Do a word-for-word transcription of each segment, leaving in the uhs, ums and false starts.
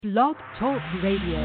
Blog Talk Radio.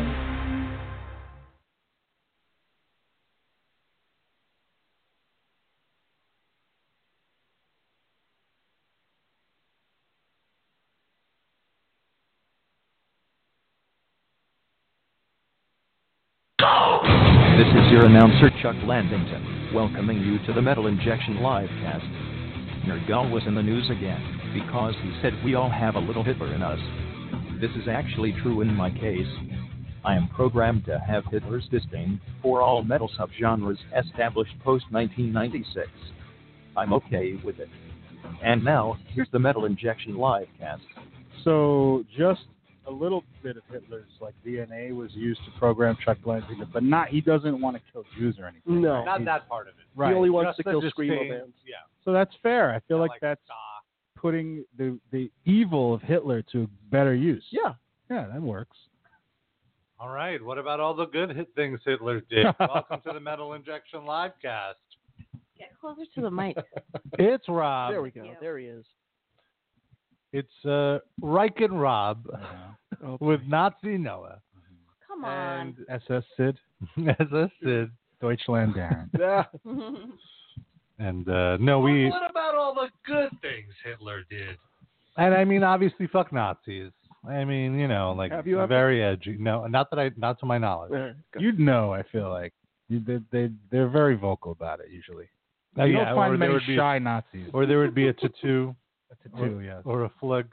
This is your announcer, Chuck Landington, welcoming you to the Metal Injection Livecast. Nergal was in the news again, because he said we all have a little Hitler in us. This is actually true in my case. I am programmed to have Hitler's disdain for all metal subgenres established post nineteen ninety-six. I'm okay with it. And now, here's the Metal Injection Livecast. So, just a little bit of Hitler's like D N A was used to program Chuck Landington, but not he doesn't want to kill Jews or anything. No, right? not He's, that part of it. Right. He only wants Just to kill the screamo disdain, bands. Yeah. So that's fair. I feel Not like, like that's ska. putting the the evil of Hitler to better use. Yeah. Yeah, that works. All right. What about all the good hit things Hitler did? Welcome to the Metal Injection Livecast. Get closer to the mic. It's Rob. There we go. Thank you. There he is. It's uh, Reich and Rob Uh, with Nazi Noah Come on. and S S Sid, as I said, Deutschland Darren. Yeah. and uh, no, we What about all the good things Hitler did? and I mean obviously fuck Nazis. I mean, you know, like Have you ever? very edgy. No, not that I, not to my knowledge. There, go. You'd know. I feel like you, they they they're very vocal about it usually. Uh, You yeah, don't find or many there would be, shy Nazis. or there would be a tattoo, a tattoo, yes. or a flag,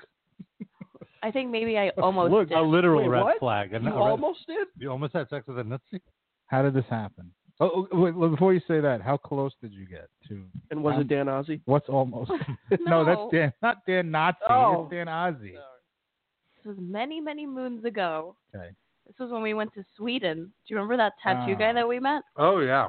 I think maybe I almost Look, did. a literal Wait, red what? flag. And You a red- almost did? you almost had sex with a Nazi. How did this happen? Oh, oh, wait, well, before you say that, how close did you get to? And was Um, it Dan Ozzie? What's almost? no. No. that's Dan. Not Dan Nazi. Oh. It's Dan Ozzie. This was many, many moons ago. Okay. This was when we went to Sweden. Do you remember that tattoo Ah. guy that we met? Oh yeah.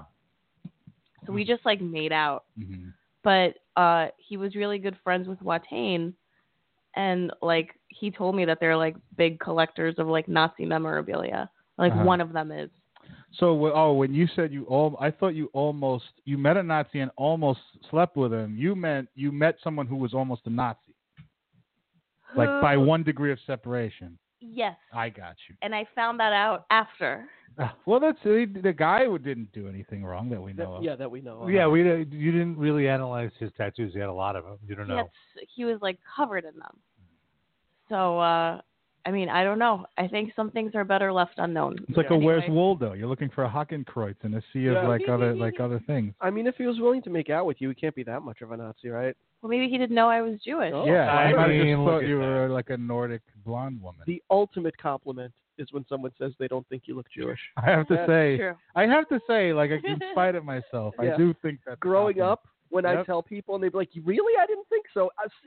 So we just like made out. Mm-hmm. But uh, he was really good friends with Watain, and like he told me that they're like big collectors of like Nazi memorabilia. Like Uh-huh. one of them is. So, wh- oh, when you said you all, I thought you almost you met a Nazi and almost slept with him. You meant you met someone who was almost a Nazi, like by Who- one degree of separation. Yes. I got you. And I found that out after. Ah, Well, that's the the guy who didn't do anything wrong that we know That- of. yeah, that we know. of. Yeah, we uh, you didn't really analyze his tattoos. He had a lot of them. You don't He, know. had s- he was like covered in them. So, uh, I mean, I don't know. I think some things are better left unknown. It's like Yeah. a Where's Anyway. Waldo? You're looking for a Hakenkreuz in a sea of Yeah. like other like other things. I mean, if he was willing to make out with you, he can't be that much of a Nazi, right? Well, maybe he didn't know I was Jewish. Oh. Yeah, I I might have mean, just look thought at you that. were like a Nordic blonde woman. The ultimate compliment is when someone says they don't think you look Jewish. I have to That's say, True. I have to say, like in spite of myself, Yeah. I do think that Growing up, when I Yep. tell people, and they'd be like, "Really? I didn't think so." I see,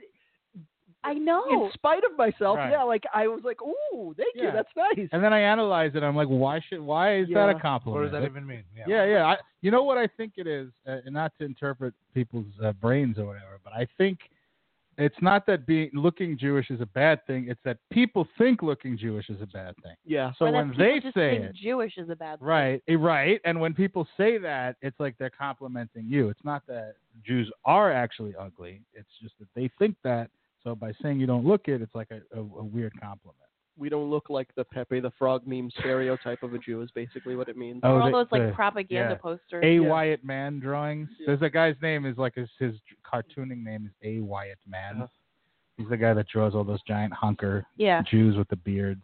I know. in spite of myself, Right. yeah, like I was like, "Ooh, thank you, Yeah. that's nice." And then I analyze it. I'm like, why should? Why is that a Yeah. compliment? What does that It- even mean? Yeah, yeah. I, you know what I think it is, uh, and not to interpret people's uh, brains or whatever, but I think it's not that being looking Jewish is a bad thing. It's that people think looking Jewish is a bad thing. Yeah. So Or that when people they just say think it, Jewish is a bad thing. right, eh, right, and when people say that, it's like they're complimenting you. It's not that Jews are actually ugly. It's just that they think that. So by saying you don't look it, it's like a, a, a weird compliment. We don't look like the Pepe the Frog meme stereotype of a Jew is basically what it means. Oh, Or all the- those like the- propaganda yeah. posters. A Yeah. Wyatt Man drawings. Yeah. There's a guy's name is like his, his cartooning name is A Wyatt Man. Uh-huh. He's the guy that draws all those giant hunker Yeah. Jews with the beards.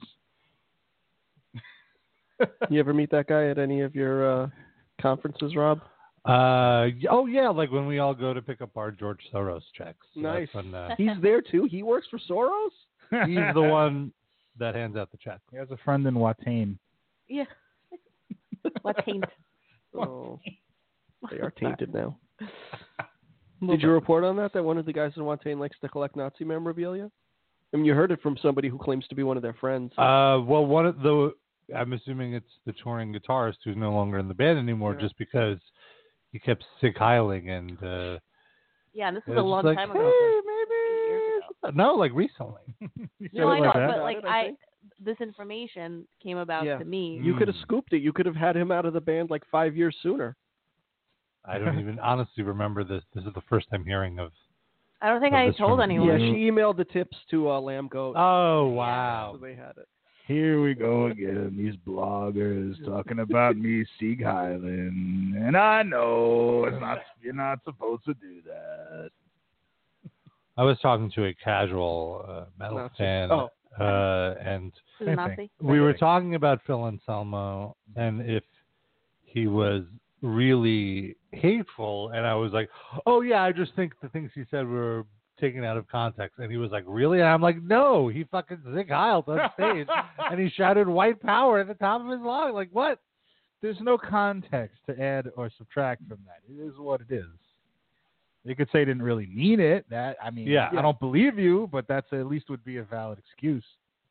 You ever meet that guy at any of your uh, conferences, Rob? Uh, y- oh yeah, like when we all go to pick up our George Soros checks. So Nice. That's when, uh, He's there too. He works for Soros. he's the one that hands out the check. He has a friend in Watain. Yeah. What taint? Oh, they are tainted now. Did you report on that? That one of the guys in Watain likes to collect Nazi memorabilia. I mean, you heard it from somebody who claims to be one of their friends. Uh, well, one of the I'm assuming it's the touring guitarist who's no longer in the band anymore, Yeah. just because he kept sig heiling and. Uh, Yeah, and this is it's a long like, time hey, ago. maybe. Years ago. No, like recently. You No, I said it know, like that? but About like it, I I, think. this information came about Yeah. to me. You could have Mm. scooped it. You could have had him out of the band like five years sooner. I don't even honestly remember this. This is the first time hearing of. I don't think So I this told from- anyone. Yeah, she emailed the tips to uh, Lamb Goat. Oh wow! So they had it. Here we go again, these bloggers talking about me, Sieg Heiland, and I know it's not. You're not supposed to do that. I was talking to a casual uh, metal Nazi. fan, Oh. uh, and Who's a Nazi? we were talking about Phil Anselmo and if he was really hateful, and I was like, oh yeah, I just think the things he said were taken out of context. And he was like, really? And I'm like, no, he fucking Zig Heiled on stage and he shouted white power at the top of his lungs. Like, what? There's no context to add or subtract from that. It is what it is. You could say he didn't really mean it. That I mean, Yeah. I don't believe you, but that's at least would be a valid excuse.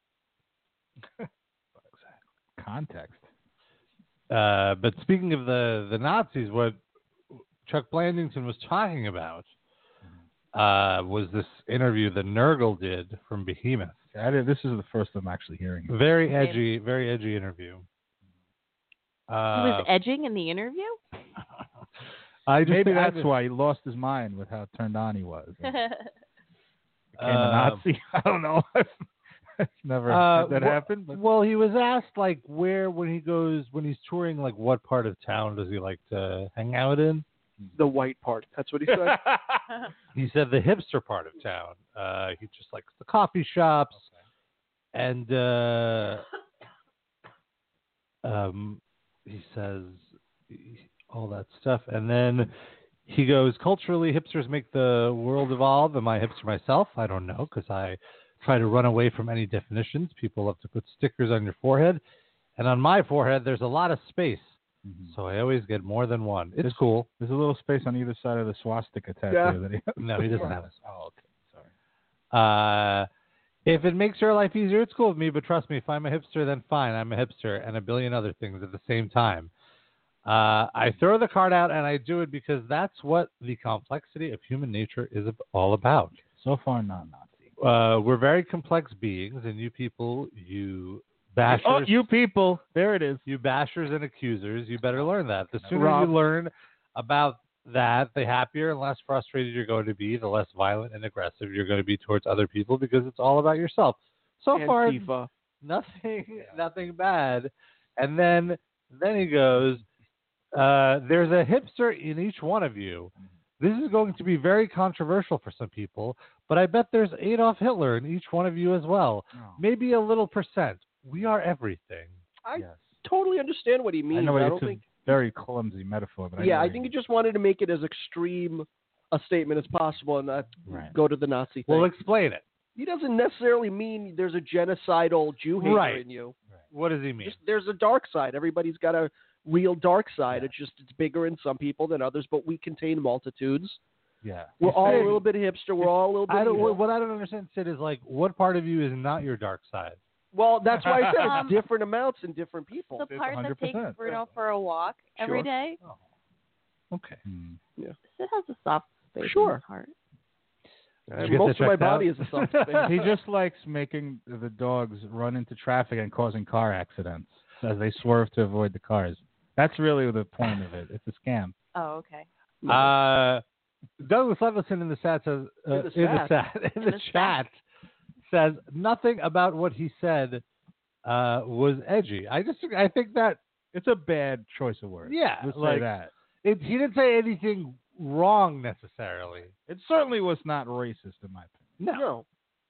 Context. Uh, but speaking of the, the Nazis, what Chuck Blandington was talking about uh, was this interview that Nurgle did from Behemoth. I did, this is the first I'm actually hearing it. Very edgy, very edgy interview. He Uh, was edging in the interview? I just Maybe think I that's just- why he lost his mind with how turned on he was. And became a Uh, Nazi. I don't know. I've never Uh, had that well- happen. But Well, he was asked like where when he goes when he's touring, like what part of town does he like to hang out in? The white part. That's what he said. He said the hipster part of town. Uh, he just likes the coffee shops and uh, um, he says all that stuff, and then he goes, culturally, hipsters make the world evolve. Am I a hipster myself? I don't know, because I try to run away from any definitions. People love to put stickers on your forehead, and on my forehead, there's a lot of space, Mhm. so I always get more than one. It's There's- cool. There's a little space on either side of the swastika tattoo. Yeah. That he No, he doesn't have it. Oh, okay. Sorry. Uh, if it makes your life easier, it's cool with me, but trust me, if I'm a hipster, then fine. I'm a hipster and a billion other things at the same time. Uh, I throw the card out and I do it because that's what the complexity of human nature is ab- all about. So far, not Nazi. Uh, we're very complex beings, and you people, you bashers, Oh, you people. There it is. you bashers and accusers, you better learn that. The sooner Rob. you learn about that, the happier and less frustrated you're going to be, the less violent and aggressive you're going to be towards other people because it's all about yourself. So far, Antifa. nothing, nothing bad. And then, then he goes, uh, "There's a hipster in each one of you. This is going to be very controversial for some people, but I bet there's Adolf Hitler in each one of you as well. Oh, Maybe a little percent. We are everything." I yes. totally understand what he means. I know I it's don't a think. very clumsy metaphor, but I Yeah, know I what think you he just wanted to make it as extreme a statement as possible and not Right. go to the Nazi thing. Well, explain it. He doesn't necessarily mean there's a genocidal Jew hater Right. in you. What does he mean? Just, there's a dark side. Everybody's got a real dark side. It's just it's bigger in some people than others, but we contain multitudes. Yeah. We're He's all a saying- little bit hipster. We're all a little bit. I don't, evil. what I don't understand, Sid, is like, what part of you is not your dark side? Well, that's why I said Um, it's different amounts in different people. The It's part that one hundred percent. takes Bruno for a walk every Sure. day. Okay. Hmm. Sid has a soft space in Sure. his heart. I'll get Most that of my checked out. body is a soft space. He just likes making the dogs run into traffic and causing car accidents as they swerve to avoid the cars. That's really the point of it. It's a scam. Oh, okay. Uh, Douglas Levinson in the chat says uh, In the in the chat. chat in In the the chat says nothing about what he said uh, was edgy. I just I think that It's a bad choice of words. yeah, Let's like say that. it, he didn't say anything wrong necessarily. It certainly was not racist, in my opinion. No.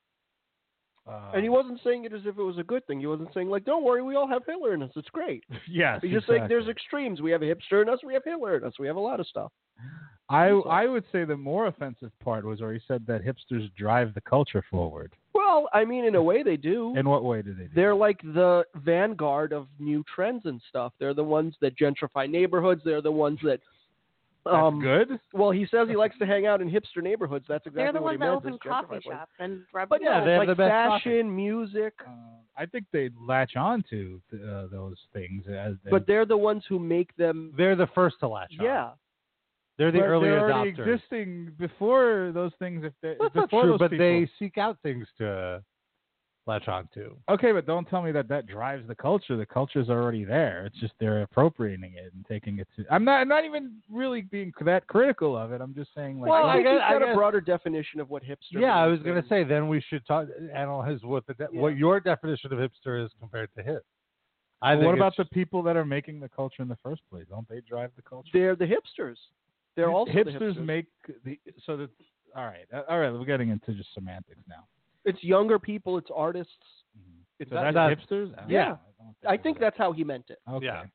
Uh, And he wasn't saying it as if it was a good thing. He wasn't saying like, "Don't worry, we all have Hitler in us. It's great." yes, He's just saying exactly. there's extremes. We have a hipster in us. We have Hitler in us. We have a lot of stuff. I So- I would say the more offensive part was where he said that hipsters drive the culture forward. Well, I mean, in a way, they do. In what way do they do? They're like the vanguard of new trends and stuff. They're the ones that gentrify neighborhoods. They're the ones that. That's Um, good. Well, he says he likes to hang out in hipster neighborhoods. That's exactly They're the what he ones that meant. open is coffee gentrify places. shops and rub But Yeah, yeah, they have like the best fashion, music. Uh, I think they latch on to uh, those things as. But they're the ones who make them. They're the first to latch on. Yeah. They're the but early they're already adopters. existing before those things. If they, That's not before true, those but people, they seek out things to. latch on to. Okay, but don't tell me that that drives the culture. The culture's already there. It's just they're appropriating it and taking it to. I'm not. I'm not even really being that critical of it. I'm just saying like. Well, I I think guess- he's got I a guess- broader definition of what hipster Yeah, I means was going to than- say then we should talk analyze what the de- what your definition of hipster is compared to his. I Well, think what about it's- the people that are making the culture in the first place? Don't they drive the culture? They're the hipsters. They're also the hipsters hipsters. make the so that. All right, uh, all right. We're getting into just semantics now. It's younger people. It's artists. It's So not- that's hipsters. I don't Yeah. know. I don't I think that- that's how he meant it. Okay. Yeah.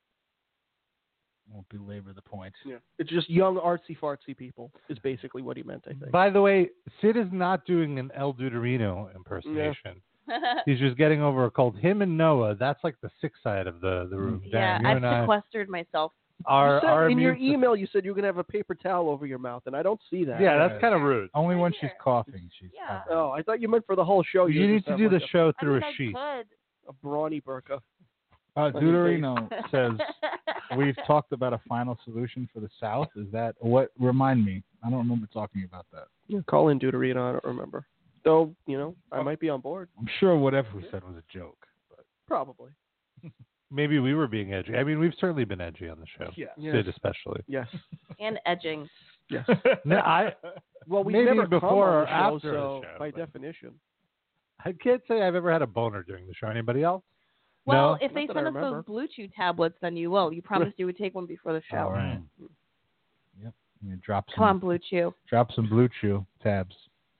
Won't belabor the point. Yeah. It's just young artsy fartsy people is basically what he meant. I think. By the way, Sid is not doing an El Deuterino impersonation. He's just getting over a cold. Him and Noah, that's like the sick side of the, the room. yeah, Darren, you I've and I sequestered myself. are, You said are in your immune- email, you said you're gonna have a paper towel over your mouth, and I don't see that. Yeah, that's kind of rude. Only when Right she's here. coughing, she's. Yeah. covering. Oh, I thought you meant for the whole show. You would need just to have do like the a, show I through mean, a I sheet. could. a brawny burqa. Uh, On your face. Deuterino says we've talked about a final solution for the South. Is that what? Remind me. I don't remember talking about that. Yeah, call in Deuterino. I don't remember. Though you know, Oh. I might be on board. I'm sure whatever we said was a joke. But Probably. Maybe we were being edgy. I mean, we've certainly been edgy on the show. Yeah. Sid Yes. especially. Yes. And edging. Yes. No, I Well, we Maybe never come before on or the show, after the so show, by but- definition. I can't say I've ever had a boner during the show. Anybody else? Well, No? if they Not that I send us those remember. Blue Chew tablets, then you will. You promised you would take one before the show. All right. Yep. You drop some. Come on, Blue Chew. Drop some Blue Chew tabs.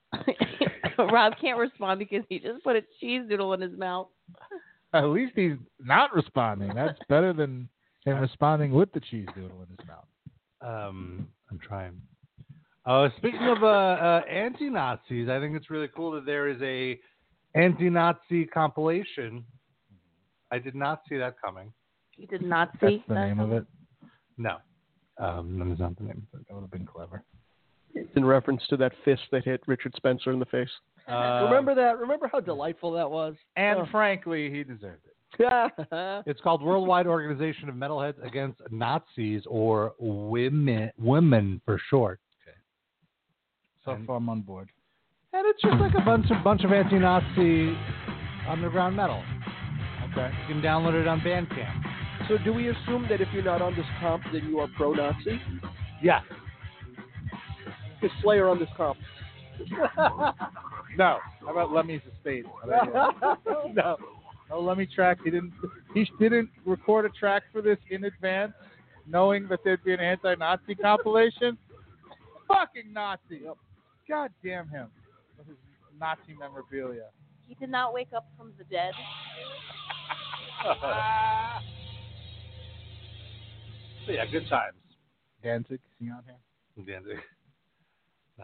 Rob can't respond because he just put a cheese doodle in his mouth. At least he's not responding. That's better than him responding with the cheese doodle in his mouth. Um, I'm trying. Uh, speaking of uh, uh, anti-Nazis, I think it's really cool that there is a anti-Nazi compilation. I did not see that coming. You did not That's see the that? name of it. No, um, that is not the name of it. That would have been clever. It's in reference to that fist that hit Richard Spencer in the face. Uh, Remember that? Remember how delightful that was? And Oh. frankly, he deserved it. It's called Worldwide Organization of Metalheads Against Nazis, or women, women for short. So And- far, I'm on board. And it's just like a bunch of bunch of anti-Nazi underground metal. Okay. You can download it on Bandcamp. So do we assume that if you're not on this comp, then you are pro-Nazi? Yeah. Is Slayer on this comp? No. How about Lemmy's Estate? No. No Lemmy track. He didn't. He didn't record a track for this in advance, knowing that there'd be an anti-Nazi compilation. Fucking Nazi. God damn him. With his Nazi memorabilia. He did not wake up from the dead. So yeah, good times. Danzig, is he on here? Danzig. No.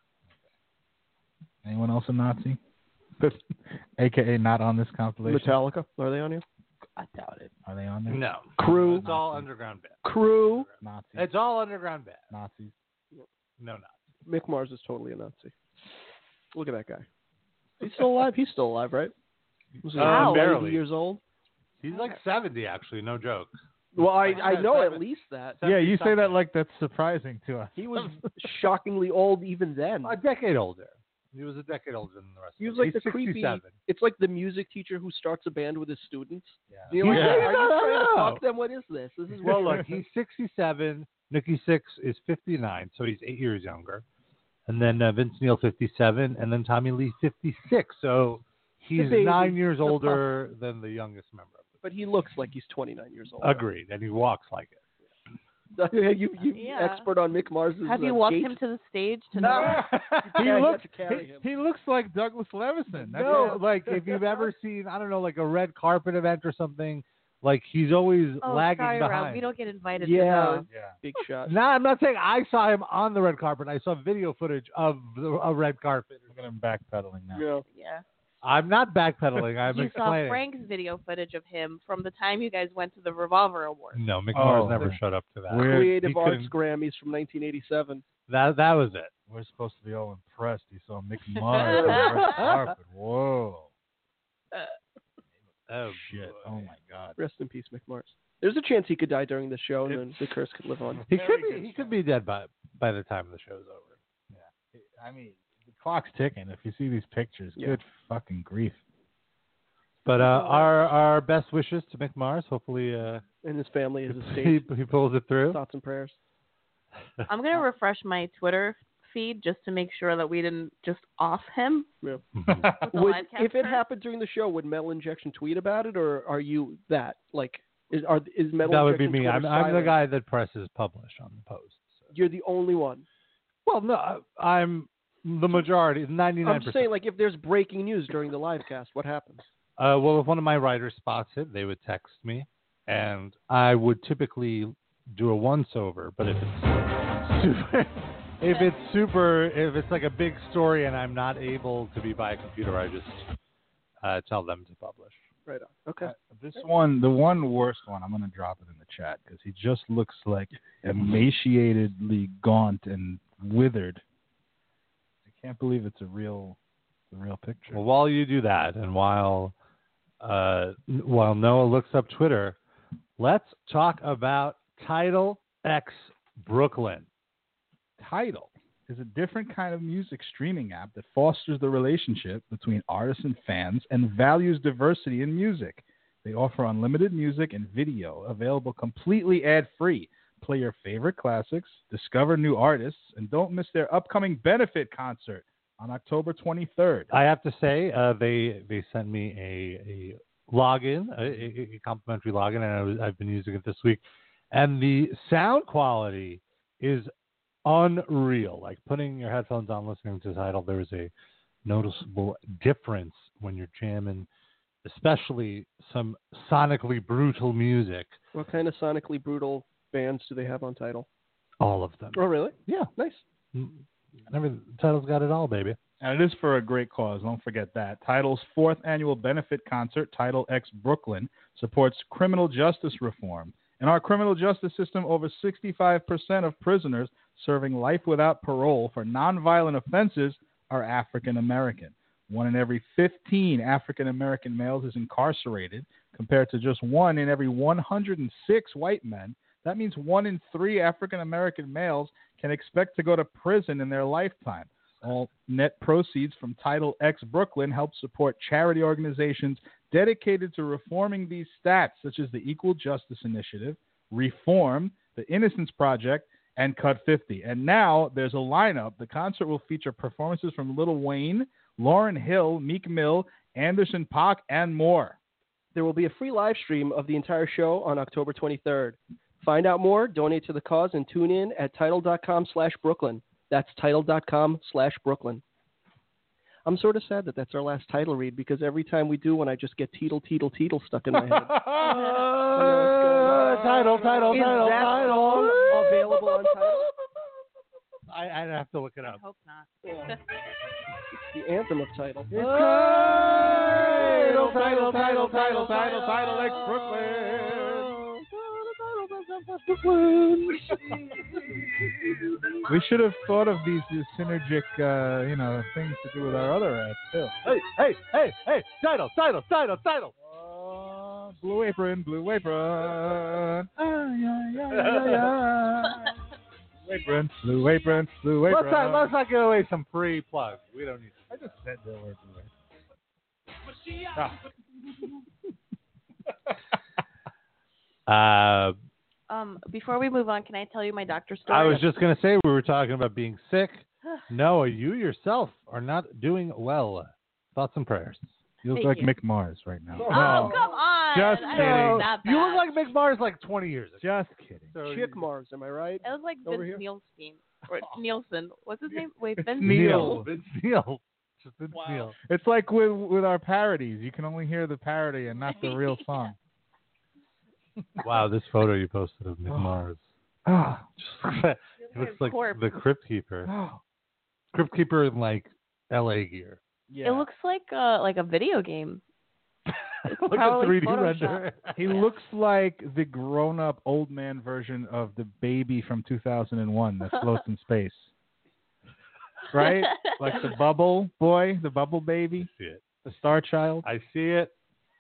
Anyone else a Nazi? A K A not on this compilation. Metallica, are they on here? I doubt it. Are they on there? No. Crew. It's all underground band. Crew. Nazis. It's all underground band. Nazis. No, no. Mick Mars is totally a Nazi. Look at that guy. He's still alive. He's still alive, right? Was he Uh, ninety barely. years old? He's like seventy, actually. No joke. Well, I, Like, I yeah, know seven. at least that. Yeah, you say something. that like that's surprising to us. He was shockingly old even then. A decade older. He was a decade older than the rest He of was us. like He's the creepy. sixty-seven. It's like the music teacher who starts a band with his students. Yeah. You know, like, Yeah. are you No, no, trying to no. talk them? What is this? This is Well, weird. look, he's sixty-seven. Nikki Sixx is fifty-nine, so he's eight years younger. And then uh, Vince Neil, fifty-seven, and then Tommy Lee, fifty-six. So he's baby. nine years The older than the youngest member of But he looks like he's twenty-nine years old. the Agreed, and he walks like it. you, you Yeah. expert on Mick Mars' Have you uh, walked gait? him to the stage to No. know? he Yeah, you looks. have to carry He, him. he looks like Douglas Levison. That's No, it. like if you've ever seen, I don't know, like a red carpet event or something, like he's always Oh, lagging sorry, behind. Rob. We don't get invited Yeah. to those. Yeah. Big shot. No, I'm not saying I saw him on the red carpet. I saw video footage of the, a red carpet. Look at him backpedaling now. Yeah. Yeah. I'm not backpedaling. I'm you explaining. saw Frank's video footage of him from the time you guys went to the Revolver Awards. No, Mick Mars Oh, never yeah. showed up to that. Weird. Creative He Arts couldn't- Grammys from nineteen eighty-seven. That that was it. We're supposed to be all impressed. You saw Mick Mars on the red carpet. Whoa. Oh Shit. boy. Oh my God. Rest in peace, Mick Mars. There's a chance he could die during the show, and then the curse could live on. He could be. He could be dead by by the time the show's over. I mean, the clock's ticking. If you see these pictures, Yeah. good fucking grief. But uh, our our best wishes to Mick Mars. Hopefully, uh, And his family is he, estate. he pulls it through. Thoughts and prayers. I'm gonna refresh my Twitter feed just to make sure that we didn't just off him. Yeah. with the Would, live if it cast. happened during the show, would Metal Injection tweet about it, or are you that? Like, is are is Metal That would be Injection me. I'm, Twitter I'm the silent? guy that presses publish on the post. So. You're the only one. Well, no, I'm the majority, ninety-nine I'm just percent. saying, like, if there's breaking news during the live cast, what happens? Uh, well, if one of my writers spots it, they would text me, and I would typically do a once-over. But if it's super, if it's super, if it's like a big story and I'm not able to be by a computer, I just uh, tell them to publish. Right on. Okay. Uh, this one, the one worst one, I'm going to drop it in the chat because he just looks like emaciatedly gaunt and withered. I can't believe it's a real, a real picture. Well, while you do that, and while uh, while Noah looks up Twitter, let's talk about Tidal X Brooklyn. Tidal is a different kind of music streaming app that fosters the relationship between artists and fans and values diversity in music. They offer unlimited music and video available completely ad-free. Play your favorite classics, discover new artists, and don't miss their upcoming benefit concert on October twenty-third. I have to say, uh, they they sent me a, a login, a, a complimentary login, and I was, I've been using it this week. And the sound quality is unreal. Like putting your headphones on, listening to Tidal, there is a noticeable difference when you're jamming, especially some sonically brutal music. What kind of sonically brutal bands do they have on Tidal? All of them. Oh, really? Yeah. Nice. Every, Tidal's got it all, baby. And it is for a great cause. Don't forget that. Tidal's fourth annual benefit concert, Tidal X Brooklyn, supports criminal justice reform. In our criminal justice system, over sixty-five percent of prisoners serving life without parole for nonviolent offenses are African American. One in every fifteen African American males is incarcerated, compared to just one in every one hundred six white men. That means one in three African American males can expect to go to prison in their lifetime. All net proceeds from Tidal X Brooklyn help support charity organizations dedicated to reforming these stats, such as the Equal Justice Initiative, Reform, the Innocence Project, and Cut fifty. And now there's a lineup. The concert will feature performances from Lil Wayne, Lauryn Hill, Meek Mill, Anderson .Paak, and more. There will be a free live stream of the entire show on October twenty-third. Find out more, donate to the cause, and tune in at tidal.com slash Brooklyn. That's tidal.com slash Brooklyn. I'm sort of sad that that's our last title read because every time we do one, I just get teetle, teetle, teetle stuck in my head. Uh, title, title, Is title, that title. song available on Tidal? I, I'd have to look it I up. hope not. Yeah. It's the anthem of Tidal. Tidal, Tidal, Tidal, Tidal, Tidal, Tidal X Brooklyn. We should have thought of these, these synergic, uh, you know, things to do with our other ads too. Hey, hey, hey, hey, title, title, title, title. Uh, blue apron, blue apron. Ah, yeah, yeah, yeah, yeah. Blue apron, blue apron, blue apron. Let's not, let's not give away some free plugs. We don't need I just said the word blue apron. Ah. Uh, Um, before we move on, can I tell you my doctor story? I was just going to say we were talking about being sick. Noah, you yourself are not doing well. Thoughts and prayers. You look Thank like you. Mick Mars right now. Oh, No, come on. Just I kidding. don't look that You look bad. like Mick Mars like twenty years ago. just kidding. So Chick you- Mars, am I right? I look like Over Vince here? Nielsen. Or Nielsen. What's his name? Wait, Vince Neil. Vince Neil. Just Vince Wow. Neil. It's like with with our parodies. You can only hear the parody and not the real song. Wow, this photo you posted of Mick Mars. Ah. It like looks a like corpse. the Crypt Keeper. Oh. Crypt Keeper in like L A gear. Yeah. It looks like uh like a video game. like a probably three D Photoshop. render. He looks like the grown-up old man version of the baby from two thousand one that floats in space. Right? Like the bubble boy, the bubble baby, See it. the star child. I see it.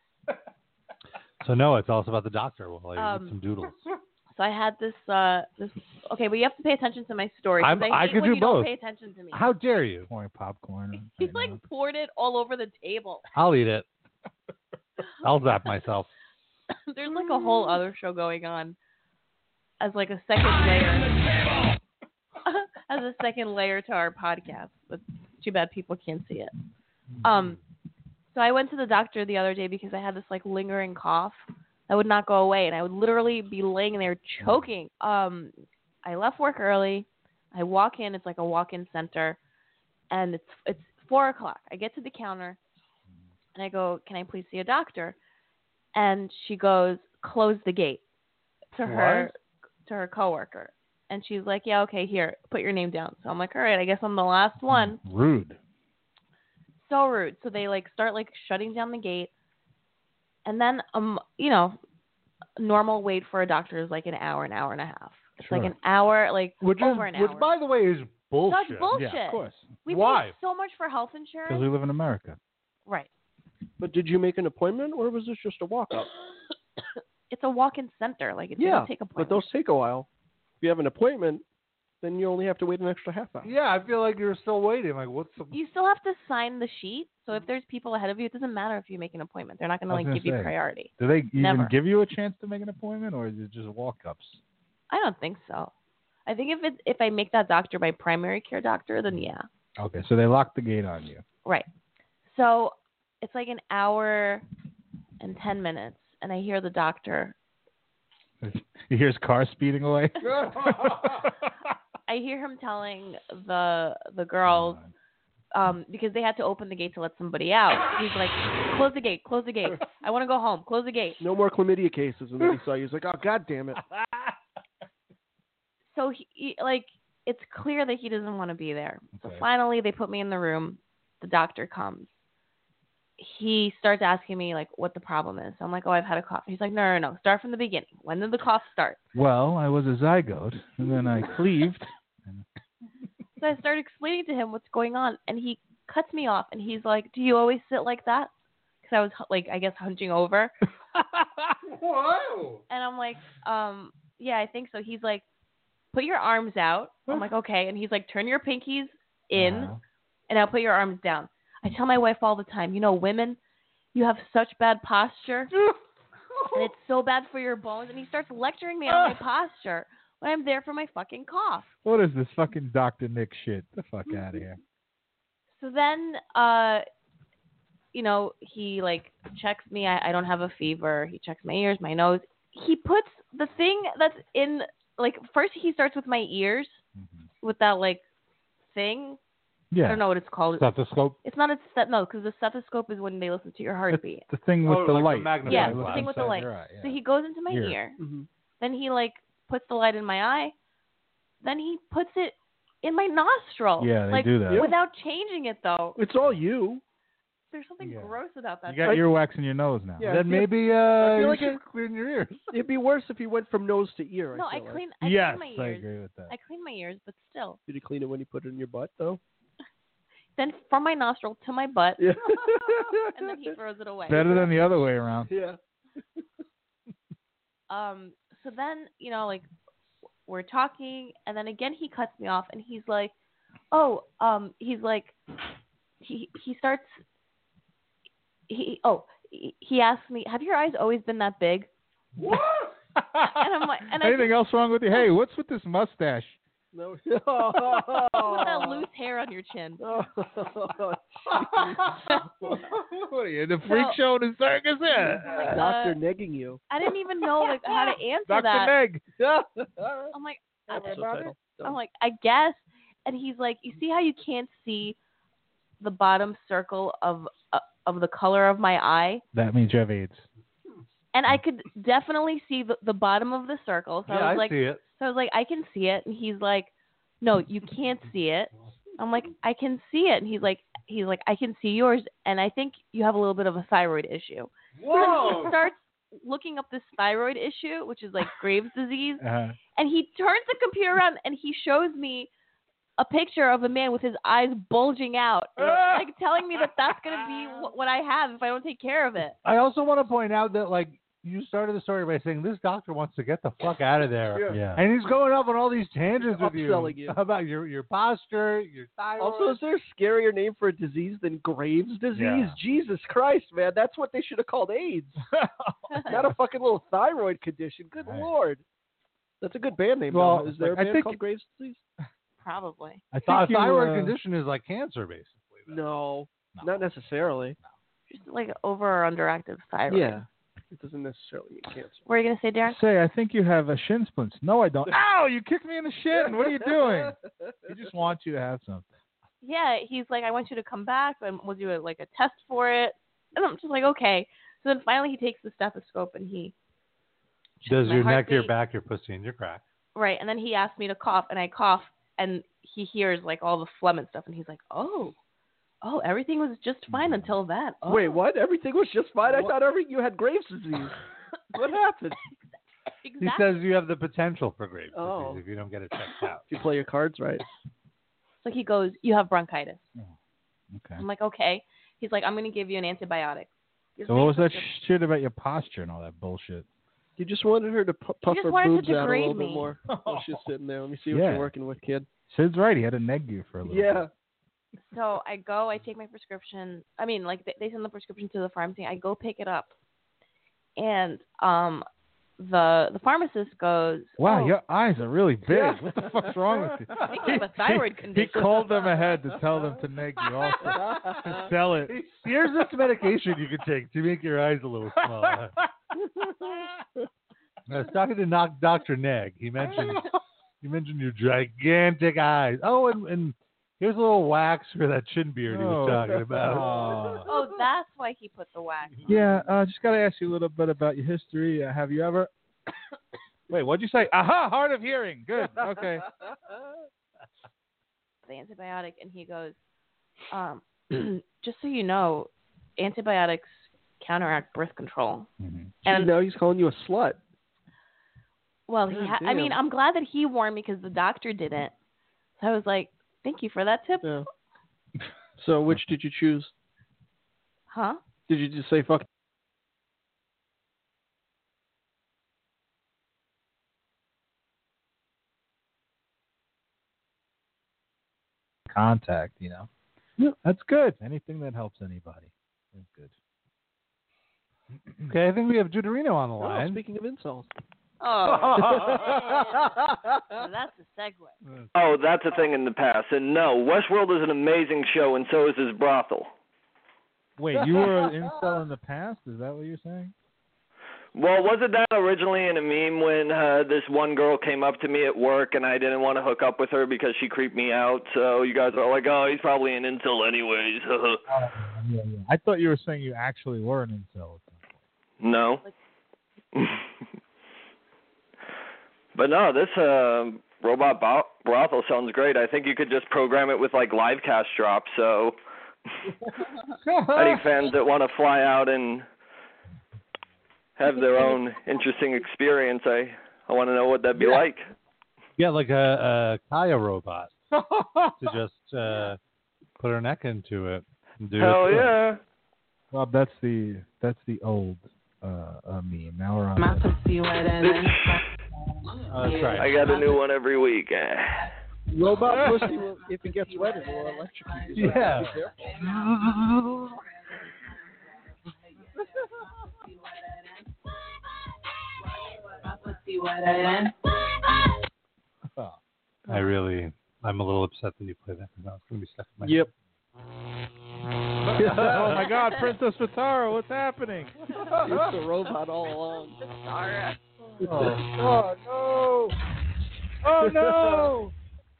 So no, it's also about the doctor while I Um, eat some doodles. So I had this uh this okay, but you have to pay attention to my story. 'cause I'm- I, I hate could when do you both. Don't pay attention to me. How dare you? Pouring popcorn. He right like now. poured it all over the table. I'll eat it. I'll zap myself. There's like a whole other show going on as like a second layer, as a second layer to our podcast. But too bad people can't see it. Um, so I went to the doctor the other day because I had this like lingering cough that would not go away, and I would literally be laying there choking. Um, I left work early. I walk in. It's like a walk-in center, and it's it's four o'clock. I get to the counter, and I go, "Can I please see a doctor?" And she goes, "Close the gate," to her to her coworker, and she's like, "Yeah, okay, here, put your name down." So I'm like, "All right, I guess I'm the last one." Rude. So rude. So they like start like shutting down the gate, and then um, you know, normal wait for a doctor is like an hour, an hour and a half. It's Sure. like an hour, like Which over is, an which hour. by the way is bullshit. That's bullshit. Yeah, of course. We Why? pay so much for health Because insurance. we live in America. Right. But did you make an appointment, or was this just a walk-up? It's a walk-in center. Like it Yeah, doesn't take but appointments. those take a while. If you have an appointment, then you only have to wait an extra half hour. Yeah, I feel like you're still waiting. Like, what's the? You still have to sign the sheet. So if there's people ahead of you, it doesn't matter if you make an appointment. They're not going to I was like gonna give you say. priority. Do they even Never. give you a chance to make an appointment, or is it just walk-ups? I don't think so. I think if it if I make that doctor my primary care doctor, then yeah. Okay, so they lock the gate on you. Right. So it's like an hour and ten minutes, and I hear the doctor. You hear his car speeding away. I hear him telling the the girls um, because they had to open the gate to let somebody out. He's like, "Close the gate, close the gate. I want to go home. Close the gate." No more chlamydia cases. And then he saw you. He's like, oh, God damn it. So he, he like it's clear that he doesn't want to be there. So Okay. finally, they put me in the room. The doctor comes. He starts asking me like what the problem is. I'm like, "Oh, I've had a cough." He's like, "No, no, no. Start from the beginning. When did the cough start?" Well, I was a zygote, and then I cleaved. So I started explaining to him what's going on, and he cuts me off, and he's like, "Do you always sit like that?" Because I was like, I guess hunching over, Whoa! and I'm like, um, "Yeah, I think so." He's like, "Put your arms out." I'm like, "Okay," and he's like, "Turn your pinkies in, Uh-huh. and now put your arms down." I tell my wife all the time, you know, women, you have such bad posture, and it's so bad for your bones. And he starts lecturing me on my posture when I'm there for my fucking cough. What is this fucking Doctor Nick shit? The fuck out of here. So then, uh, you know, he like checks me. I, I don't have a fever. He checks my ears, my nose. He puts the thing that's in, like, first he starts with my ears with that like thing. I Yeah. don't know what it's called. Stethoscope. It's not a stet. No, because the stethoscope is when they listen to your heartbeat. The thing with Oh, the like the light. magnifying Yeah, glass. the thing with the Inside light. your eye, yeah. So he goes into my Ear. ear. Mm-hmm. Then he like puts the light in my eye. Then he puts it in my nostril. Yeah, they like, do that. without changing it though. It's all you. There's something Yeah. gross about that. You got earwax in your nose now. Yeah. Then I feel- maybe uh, I feel you like should it- clean your ears. It'd be worse if he went from nose to ear. No, I, I feel like. clean. I Yes, clean my I ears. agree with that. I clean my ears, but still. Did he clean it when he put it in your butt, though? Then from my nostril to my butt, Yeah. and then he throws it away. Better than the other way around. Yeah. Um. So then, you know, like we're talking, and then again he cuts me off, and he's like, "Oh, um," he's like, he he starts. He oh he, he asked me, "Have your eyes always been that big?" What? And I'm like, and I Anything else wrong with you? Hey, what's with this mustache? No. What's that loose hair on your chin? Oh, What are you, the freak So- show in the circus? Yeah. Doctor Uh, negging you. I didn't even know like how to answer Doctor that. Neg. I'm like, I, Episode title. I'm like, I guess. And he's like, you see how you can't see the bottom circle of uh, of the color of my eye? That means you have AIDS. And I could definitely see the, the bottom of the circle. So yeah, I I was like, see it. so I was like, I can see it. And he's like, no, you can't see it. I'm like, I can see it. And he's like, he's like, I can see yours. And I think you have a little bit of a thyroid issue. So he starts looking up this thyroid issue, which is like Graves' disease. Uh-huh. And he turns the computer around and he shows me a picture of a man with his eyes bulging out, like telling me that that's going to be wh- what I have if I don't take care of it. I also want to point out that, like, you started the story by saying this doctor wants to get the fuck out of there. Yeah. Yeah. And he's going off on all these tangents with you, Upselling you. about your, your posture, your thyroid. Also, is there a scarier name for a disease than Graves' disease? Yeah. Jesus Christ, man. That's what they should have called AIDS. Not a fucking little thyroid condition. Good Right. Lord. That's a good band name. Well, though. Is there like, a I band think- called Graves' disease? Probably. I Th- think you, thyroid uh, condition is like cancer, basically. though. No, No. not necessarily. Just like over or underactive thyroid. Yeah. It doesn't necessarily mean cancer. What are you gonna say, Derek? Say, I think you have a shin splints. No, I don't. Ow! You kicked me in the shin. What are you doing? He just wants you to have something. Yeah, he's like, I want you to come back and we'll do a, like a test for it. And I'm just like, okay. So then finally he takes the stethoscope and he checks Does my your neck, your heartbeat. back, your pussy, and your crack. Right, and then he asked me to cough, and I cough, and he hears like all the phlegm and stuff, and he's like, oh, oh, everything was just fine until that. Oh. Wait, what? Everything was just fine? I What? thought every you had Graves' disease. What happened? Exactly. He says you have the potential for Graves' Oh. disease if you don't get it checked out. If you play your cards right. So he goes, you have bronchitis. Okay. I'm like, okay. He's like, I'm going to give you an antibiotic. Gives So me what a was that prescription. shit about your posture and all that bullshit? You just wanted her to pu- puff just her wanted to boobs out a degrade little me. bit more while she's sitting there. Let me see what Yeah. you're working with, kid. Sid's right. He had to neg you for a little Yeah. So I go, I take my prescription. I mean, like they, they send the prescription to the pharmacy. I go pick it up, and um, the the pharmacist goes, Wow, oh, your eyes are really big. Yeah. What the fuck's wrong with you? I think you have a thyroid He condition. called them ahead to tell them to neg you also. To sell it. Here's this medication you can take to make your eyes a little smaller. I was talking to Doc- Doctor Neg. He mentioned he mentioned your gigantic eyes. Oh, and, and here's a little wax for that chin beard he was Oh. talking about. Aw. Oh, that's why he put the wax. Yeah, uh, just got to ask you a little bit about your history. Uh, have you ever... Wait, what'd you say? Aha, hard of hearing. Good. Okay. The antibiotic, and he goes, um, just so you know, antibiotics counteract birth control. Mm-hmm. And now he's calling you a slut. well, he God ha- I mean, damn. I'm glad that he warned me because the doctor didn't. So I was like, thank you for that tip. Yeah. So which did you choose? Huh? Did you just say fuck? Contact, you know. Yeah. That's good. Anything that helps anybody is good. Okay, I think we have Juderino on the Oh, line. speaking of insults. Oh, well, that's a segue. Oh, that's a thing in the past. And no, Westworld is an amazing show, and so is his brothel. Wait, you were an incel in the past? Is that what you're saying? Well, wasn't that originally in a meme when uh, this one girl came up to me at work and I didn't want to hook up with her because she creeped me out? So you guys are like, oh, he's probably an incel anyways. Yeah, yeah. I thought you were saying you actually were an incel. No. But no, this uh, robot bo- brothel sounds great. I think you could just program it with like live cast drops. So any fans that want to fly out and have their own interesting experience, I, I want to know what that'd be Yeah. like. Yeah, like a, a Kaya robot to just uh, put her neck into it. And do Hell it. yeah. Rob, that's the that's the old uh, uh, meme. Now we're on. Oh, that's right. I got a new one every week. Robot pussy, will, if it gets wet, it will electrocute you. Yeah. Be careful. Oh. I really, I'm a little upset that you played that because now it's going to be stuck in my Yep. Oh my God, Princess Vitara, what's happening? It's the robot all along. Oh, oh no! Oh no!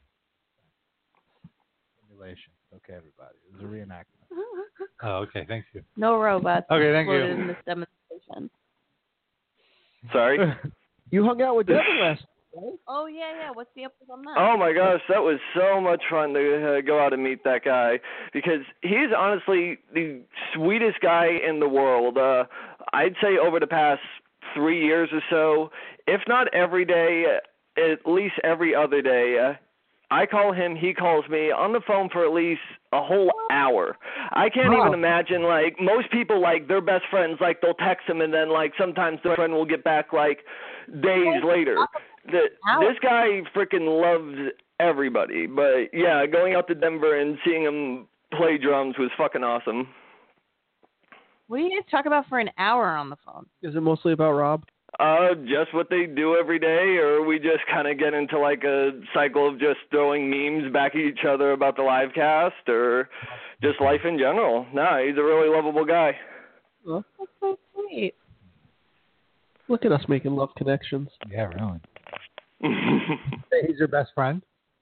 Simulation. Okay, everybody. It was a reenactment. Oh, okay. Thank you. No robots Okay, thank exploded you. in this demonstration. Sorry. You hung out with Devin last. Oh yeah, yeah. What's the update on that? Oh my gosh, that was so much fun to uh, go out and meet that guy because he's honestly the sweetest guy in the world. Uh, I'd say over the past three years or so, if not every day, at least every other day, uh, I call him, he calls me on the phone for at least a whole hour. I can't Wow. even imagine, like, most people, like, their best friends, like, they'll text him and then, like, sometimes their friend will get back, like, days later. The, this guy freaking loves everybody. But, yeah, going out to Denver and seeing him play drums was fucking awesome. What do you guys talk about for an hour on the phone? Is it mostly about Rob? Uh, just what they do every day, or we just kind of get into like a cycle of just throwing memes back at each other about the live cast, or just life in general. Nah, he's a really lovable guy. Huh? That's so sweet. Look at us making love connections. Yeah, really. He's your best friend?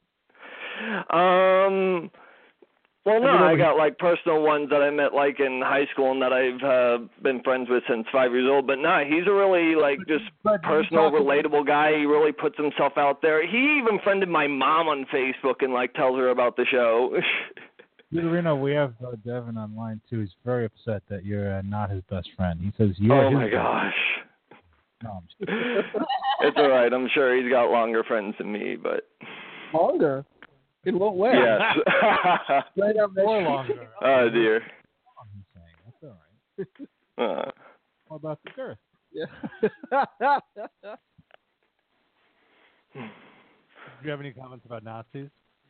um, well, no, I mean, I over- got like personal ones that I met like in high school and that I've uh, been friends with since five years old. But nah, he's a really like just But you personal, talk about- relatable guy. He really puts himself out there. He even friended my mom on Facebook and like tells her about the show. Reno, we have uh, Devin online too. He's very upset that you're uh, not his best friend. He says you're Oh his my best- gosh. No, I'm just kidding. It's all right. I'm sure he's got longer friends than me, but Longer? In what way? yes. Right up More there. longer. Oh dear. I'm saying. That's all right. Uh, How about the girth? Yeah. Do you have any comments about Nazis?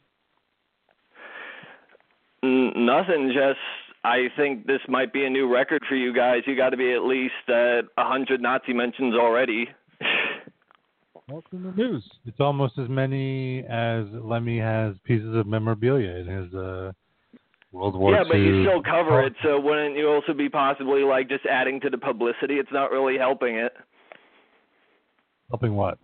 n- nothing. Just I think this might be a new record for you guys. You got to be at least at a hundred Nazi mentions already. What's in the news? It's almost as many as Lemmy has pieces of memorabilia in his uh, World War yeah, Two. but you still cover it, so wouldn't you also be possibly like just adding to the publicity? It's not really helping it. Helping what?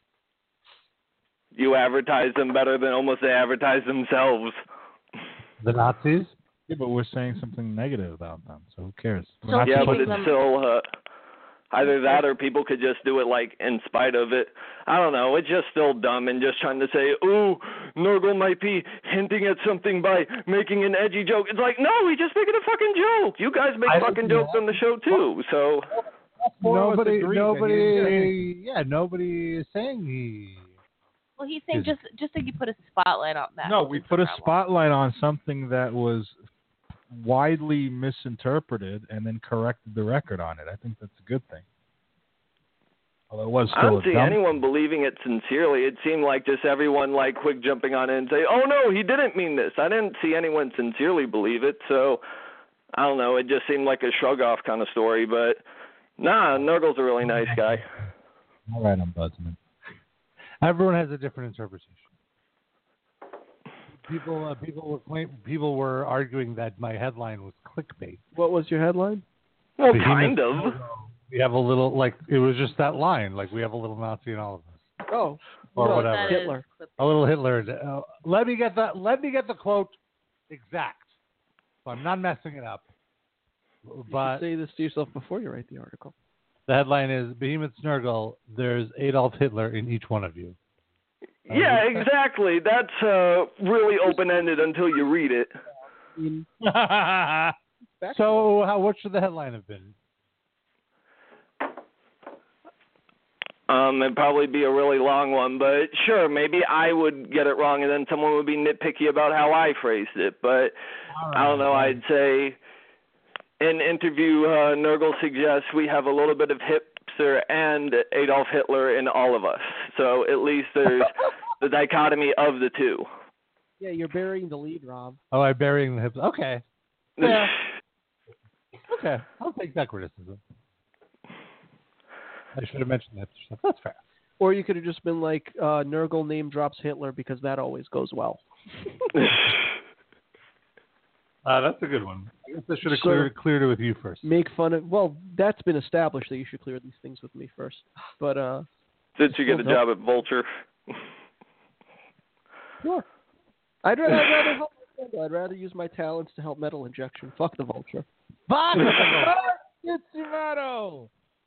You advertise them better than almost they advertise themselves. The Nazis? Yeah, but we're saying something negative about them, so who cares? We're So not Yeah, keeping but supposed it's them- still uh, either that or people could just do it like in spite of it. I don't know. It's just still dumb and just trying to say, "Ooh, Nurgle might be hinting at something by making an edgy joke." It's like, no, he's just making a fucking joke. You guys make I fucking don't jokes on the show too. So Nobody, agree that nobody, yeah, nobody is saying he. Well, he's saying Is- just just that you put a spotlight on that. No, which we is put the a problem. spotlight on something that was widely misinterpreted and then corrected the record on it. I think that's a good thing. Although it was I still don't a see dumb anyone believing it sincerely. It seemed like just everyone like quick jumping on it and say, "Oh no, he didn't mean this." I didn't see anyone sincerely believe it. So I don't know. It just seemed like a shrug off kind of story. But nah, Nurgle's a really nice guy. All right, I'm buzzing it. Everyone has a different interpretation. People, uh, people were claim, people were arguing that my headline was clickbait. What was your headline? Well, Behemoth kind of. Nurgle, We have a little, like it was just that line, like we have a little Nazi in all of us, Oh, or no, whatever. That is Hitler. clip- A little Hitler. Uh, let me get the let me get the quote exact. So I'm not messing it up. You should But say this to yourself before you write the article. the headline is Behemoth Snurgle, there's Adolf Hitler in each one of you. Yeah, exactly. That's uh, really open-ended until you read it. I mean, So how what should the headline have been? Um, it'd probably be a really long one, but sure, maybe I would get it wrong, and then someone would be nitpicky about how I phrased it. But I don't know. I'd say in interview, uh, Nurgle suggests we have a little bit of hipster and Adolf Hitler in all of us. So at least there's the dichotomy of the two. yeah, you're burying the lead, Rob. Oh, I'm burying the hips. Okay. Yeah. Okay. I'll take that criticism. I should have mentioned that stuff. That's fair. Or you could have just been like, uh, Nurgle name drops Hitler because that always goes well. Uh, that's a good one. I guess I should have So- cleared, cleared it with you first. Make fun of. Well, that's been established that you should clear these things with me first. But uh, Did you get a job at Vulture? sure. I'd rather, I'd rather help. I'd rather use my talents to help metal injection. Fuck the Vulture. Fuck! It's Yamato.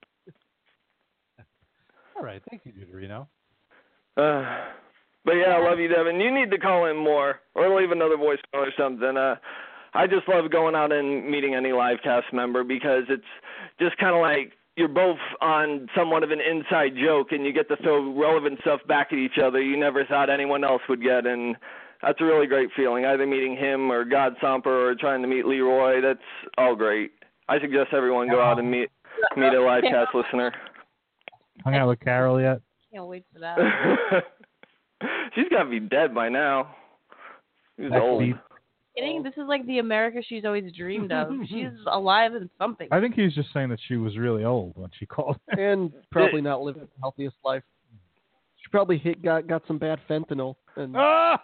All right. Thank you, Deuterino. Uh, but yeah, I love you, Devin. You need to call in more or leave another voicemail or something. Uh, I just love going out and meeting any live cast member because it's just kind of like you're both on somewhat of an inside joke, and you get to throw relevant stuff back at each other you never thought anyone else would get, and that's a really great feeling. Either meeting him or God Somper or trying to meet Leroy, that's all great. I suggest everyone go out and meet meet a live cast listener. Hung out with Carol yet? Can't wait for that. She's got to be dead by now. She's That's old. deep. Kidding? This is like the America she's always dreamed of. She's alive in something. I think he's just saying that she was really old when she called. And probably not living the healthiest life. She probably hit got got some bad fentanyl. And I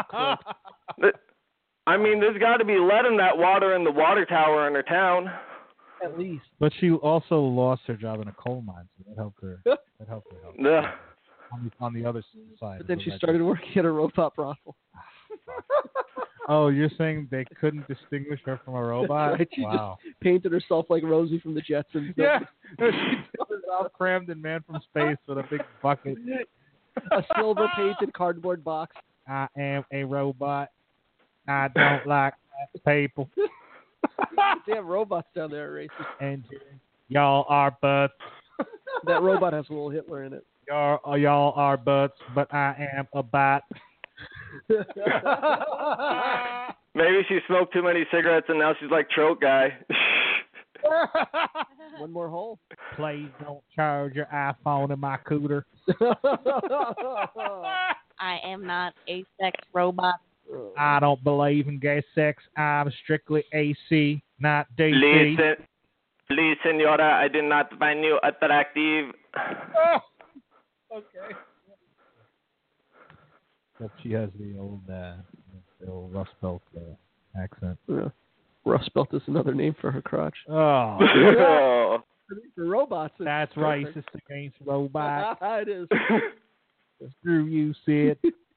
mean, there's got to be lead in that water in the water tower in her town. At least. But she also lost her job in a coal mine, so that helped her. That helped her. Help. Yeah. On, the, on the other side. But then she started working at a robot brothel. Oh, you're saying they couldn't distinguish her from a robot? Right. She Wow. just painted herself like Rosie from the Jetsons. Yeah. She started off crammed in Man from Space with a big bucket. A silver painted cardboard box. I am a robot. I don't like people. They have robots down there at races. And y'all are butts. That robot has a little Hitler in it. Y'all, y'all are butts, but I am a bot. Maybe she smoked too many cigarettes and now she's like Trout Guy. One more hole. Please don't charge your iPhone in my cooter. I am not a sex robot. I don't believe in gay sex. I'm strictly A C, not D C. Listen, please, senora, I did not find you attractive. Okay. But she has the old, uh, the old Rust Belt uh, accent. Yeah. Rust Belt is another name for her crotch. Oh. Oh. For robots. it's That's perfect. racist against robots. It is. Screw you, Sid.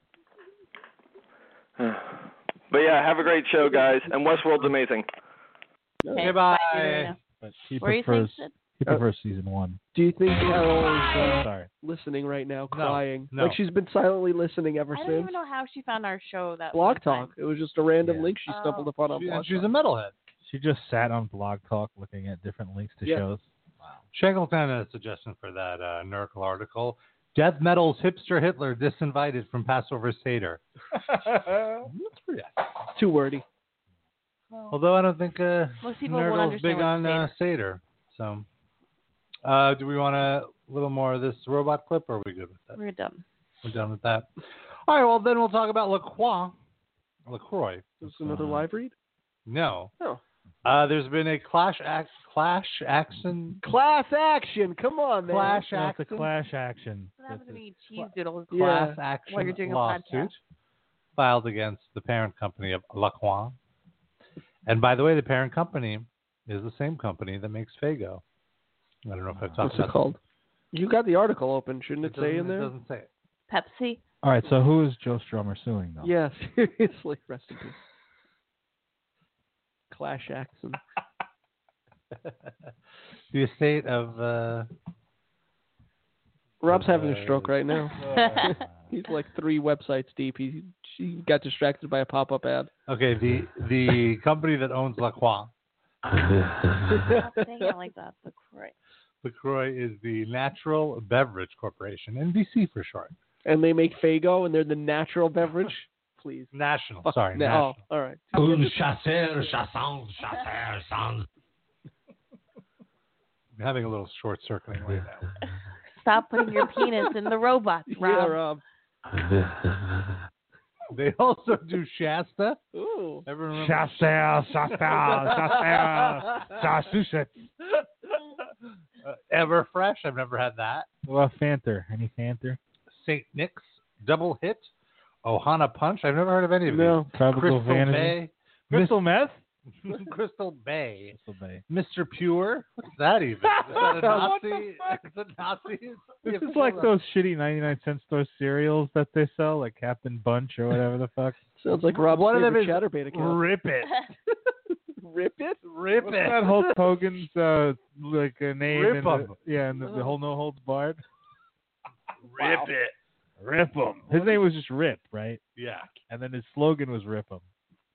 But yeah, have a great show, guys. And Westworld's amazing. Okay, Goodbye. Sabrina. But she Where do you prefers, think, Sid? he prefers season one. Do you think Carol is uh, Sorry. listening right now, crying? no. Like she's been silently listening ever I don't since. even know how she found our show that Blog one time. Talk. It was just a random Yeah. link she Oh. stumbled upon on She- Blog and she's Talk. a metalhead. She just sat on Blog Talk looking at different links to Yeah. shows. Shackleton had a suggestion for that uh, Nurgle article. Death metal's hipster Hitler disinvited from Passover Seder. That's pretty accurate. Too wordy. Although I don't think uh, Most people won't Nurgle's understand big what on uh, Seder. So, uh, do we want a little more of this robot clip, or are we good with that? We're done. We're done with that. All right, well, then we'll talk about LaCroix. LaCroix. Is this another live read? No. Oh. Uh, there's been a clash act, clash action, Class action. Come on, man. clash That's a action, clash action. What happens when you eat cheese doodles? Yeah. class action While you're doing a lawsuit podcast. filed against the parent company of LaCroix. And by the way, the parent company is the same company that makes Faygo. I don't know if I've talked What's about it called? You got the article open. Shouldn't it, It say in doesn't- there? It doesn't say it. Pepsi. All right, so who is Joe Strummer suing, though? Yeah, seriously. Rest in peace. Clash action. The estate of uh, Rob's having a Uh, stroke right now. He's like three websites deep. He she got distracted by a pop-up ad. okay, the the company that owns LaCroix. Stop saying it like that. The Croix. LaCroix is the Natural Beverage Corporation, N B C for short. And they make Faygo, and they're the natural beverage. Please. National, Fuck, sorry, na- national. Oh, all right. Un chasseur, chassant, chasseur, sans. I'm having a little short circling right now. Stop putting your penis in the robots, Yeah, Rob. Rob. They also do Shasta. Ooh. Everyone remember? Chasseur, chasseur, chasseur, chasseur. Uh, Everfresh. I've never had that. Well, Fanta. Any Fanta? Saint Nick's Double Hit. Ohana Punch. I've never heard of any of No. these. Tropical Crystal Vanity. Bay. Crystal meth? Crystal Bay. Crystal Bay. Mister Pure. What's that even? Is that a What Nazi? Is it Nazi? This is like those shitty ninety-nine cent store cereals that they sell, like Captain Bunch or whatever the fuck. Sounds like Rob's One of them favorite is Chatterbait account. Rip it. Rip it? Rip What's it. that Hulk Hogan's uh, like uh, name? Rip in the, 'em. yeah, and the, the whole No Holds Barred. Rip it. Rip 'em. His name was just Rip, right? Yeah. And then his slogan was Rip 'em.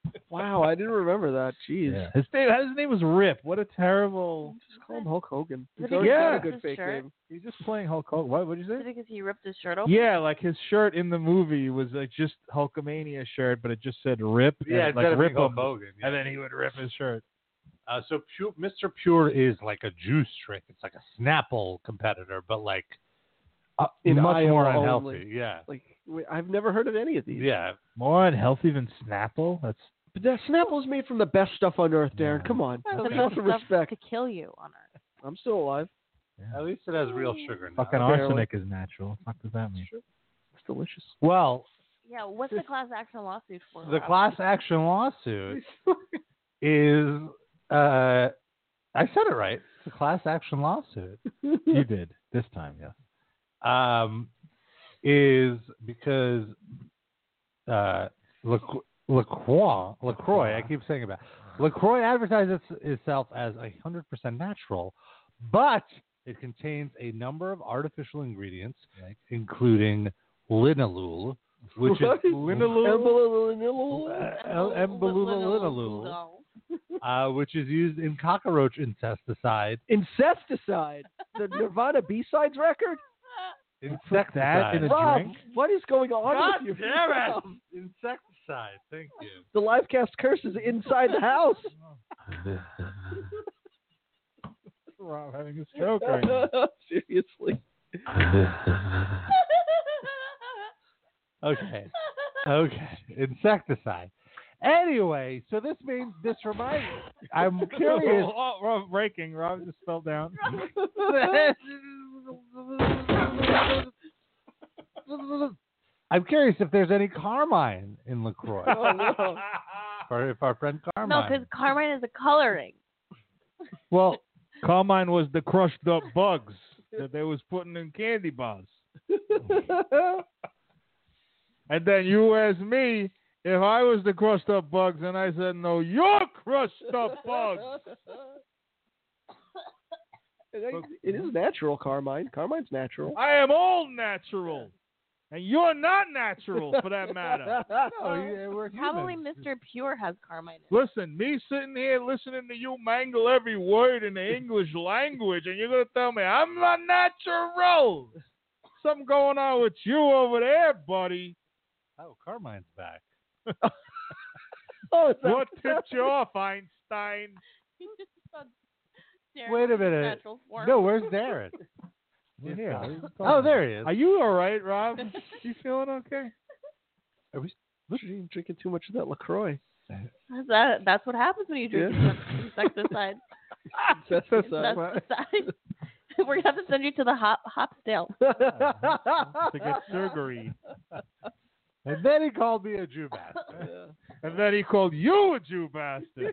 Wow, I didn't remember that. Jeez. Yeah. His name, his name was Rip. What a terrible. Just call him Hulk Hogan. Is He's it already because got a of good his fake shirt? name. He's just playing Hulk Hogan. What would you Is say? it because he ripped his shirt open? Yeah, like his shirt in the movie was like just Hulkamania shirt, but it just said Rip. Yeah, and, instead like of Rip Hulk him, Hogan. Yeah. and then he would rip his shirt. Uh, so Pure, Mister Pure is like a juice drink. It's like a Snapple competitor, but like Uh, In much Iowa more only. unhealthy. Yeah. Like, wait, I've never heard of any of these. Yeah. More unhealthy than Snapple. That's But that Snapple is made from the best stuff on earth, Darren. Yeah. Come on. It's the Show best some stuff respect. to kill you on Earth. I'm still alive. At least it has real sugar now. fucking Apparently. arsenic is natural. What the fuck does that mean? It's delicious. Well, Yeah, what's the class action lawsuit for? the class action lawsuit is, uh, I said it right. It's a class action lawsuit. You did this time, yeah. Um, is because uh, Lacroix, LaCroix, LaCroix, I keep saying about LaCroix advertises itself as one hundred percent natural, but it contains a number of artificial ingredients, including linalool, which What? is Linalool? uh, embolumab, uh, which is used in cockroach insecticide. Incesticide. The Nirvana B-Sides record? Insecticide. that in a Rob, drink? what is going on God with you? damn it! Insecticide. Thank you. The Livecast curse is inside the house. Rob having a stroke right now. Seriously. Okay. Okay. Insecticide. Anyway, so this means this reminds me. I'm curious. Oh, Rob, breaking. Rob just fell down. I'm curious if there's any carmine in LaCroix. Oh, no. Or if our friend No, Carmine. because carmine is a coloring. Well, Carmine was the crushed up bugs that they was putting in candy bars. And then you asked me if I was the crushed up bugs, and I said, no, you're crushed up bugs. It is natural, Carmine. Carmine's natural. I am all natural. And you're not natural, for that matter. Oh, yeah, we're Probably humans. Mister Pure has carmine in it. Listen, me sitting here listening to you mangle every word in the English language, and you're going to tell me I'm not natural. Something going on with you over there, buddy. Oh, Carmine's back. Oh, is that What tipped you off, Einstein? Darren Wait a in his minute. natural form. No, where's Darren? We're here. Oh, there he is. Are you all right, Rob? You feeling okay? Are we, Look, you're drinking too much of that LaCroix. That's, that, that's what happens when you drink insecticide. Incesticide. Insecticide. We're going to have to send you to the hop, Hopsdale. To get surgery. and then he called me a Jew bastard. Yeah. And then he called you a Jew bastard.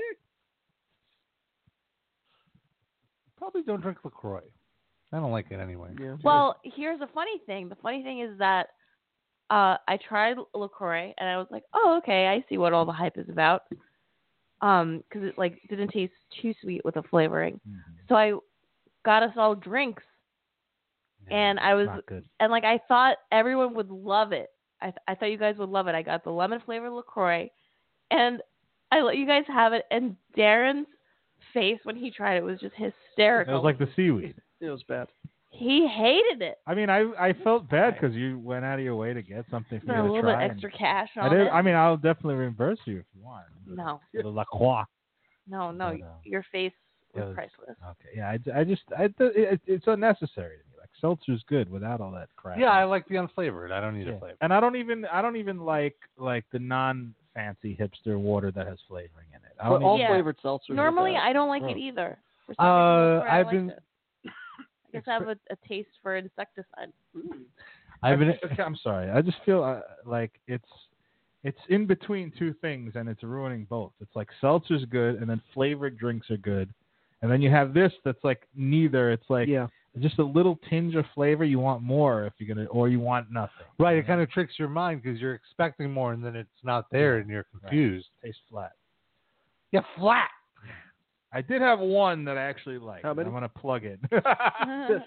Probably don't drink LaCroix. I don't like it anyway. Yeah. Well, here's the funny thing. The funny thing is that uh, I tried LaCroix, and I was like, oh, okay, I see what all the hype is about. Um, because it, like, didn't taste too sweet with the flavoring. Mm-hmm. So I got us all drinks, and I was, Not good. and like, I thought everyone would love it. I, th- I thought you guys would love it. I got the lemon flavored LaCroix, and I let you guys have it, and Darren's face when he tried it was just It hysterical. was like the seaweed. It was bad. He hated it. I mean, I I felt bad because you went out of your way to get something for Spent you a to little bit try. extra cash and I, on did, it. I mean, I'll definitely reimburse you if you want. No. The La Croix. No, no, But, uh, your face was it was- priceless. Okay. Yeah, I, I just, I, it, it's unnecessary to me. Like, seltzer's good without all that crap. Yeah, I like the unflavored. I don't need Yeah. a flavor. And I don't even, I don't even like, like the non-fancy hipster water that has flavoring in it. I But don't all even, Yeah. flavored seltzers. are Normally, bad. I don't like Gross. it either. For some Uh, reason, that's where I I've liked been- it. I guess I have a, a taste for insecticide. I've been. Okay, I'm sorry. I just feel uh, like it's, it's in between two things, and it's ruining both. It's like seltzer's good, and then flavored drinks are good, and then you have this that's like neither. It's like Yeah. just a little tinge of flavor. You want more if you're gonna, or you want nothing. Right, it kind of tricks your mind because you're expecting more and then it's not there and you're confused. Tastes flat. Yeah, flat. I did have one that I actually liked. How many? I'm gonna plug it.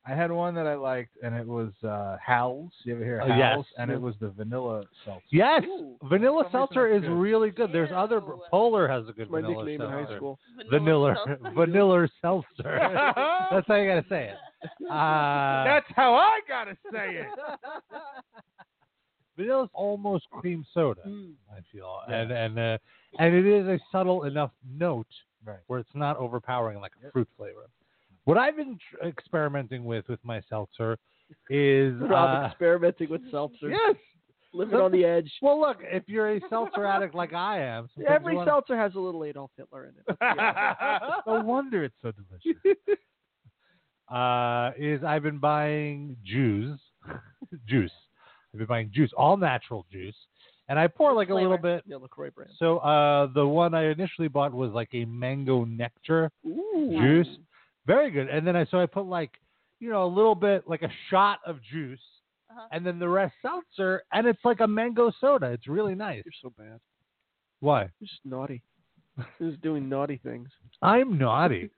I had one that I liked, and it was uh, Howls. You ever hear Oh, Howls? yes. And it was the vanilla seltzer. Yes, Ooh. vanilla For some reason seltzer that's is good. really good. There's other Ew. Polar has a good It's my vanilla nickname in seltzer. high school. Vanilla, seltzer. vanilla seltzer. That's how you gotta say it. Uh, That's how I gotta say it. Vanilla's almost cream soda, Mm. I feel, Yeah. and and uh, and it is a subtle enough note Right. where it's not overpowering like a Yep. fruit flavor. What I've been tr- experimenting with with my seltzer is Rob uh, experimenting with seltzer. yes. Living on the edge. Well, look, if you're a seltzer addict like I am, sometimes Every you wanna- seltzer has a little Adolf Hitler in it. No wonder it's so delicious. uh, is I've been buying juice, juice. I've been buying juice, all natural juice, and I pour like a little Flavor. bit. Yeah, LaCroix brand. So uh, the one I initially bought was like a mango nectar Ooh. juice, very good. And then I so I put like you know a little bit like a shot of juice, Uh-huh. and then the rest seltzer, and it's like a mango soda. It's really nice. You're so bad. Why? You're just naughty. You're just doing naughty things. I'm naughty.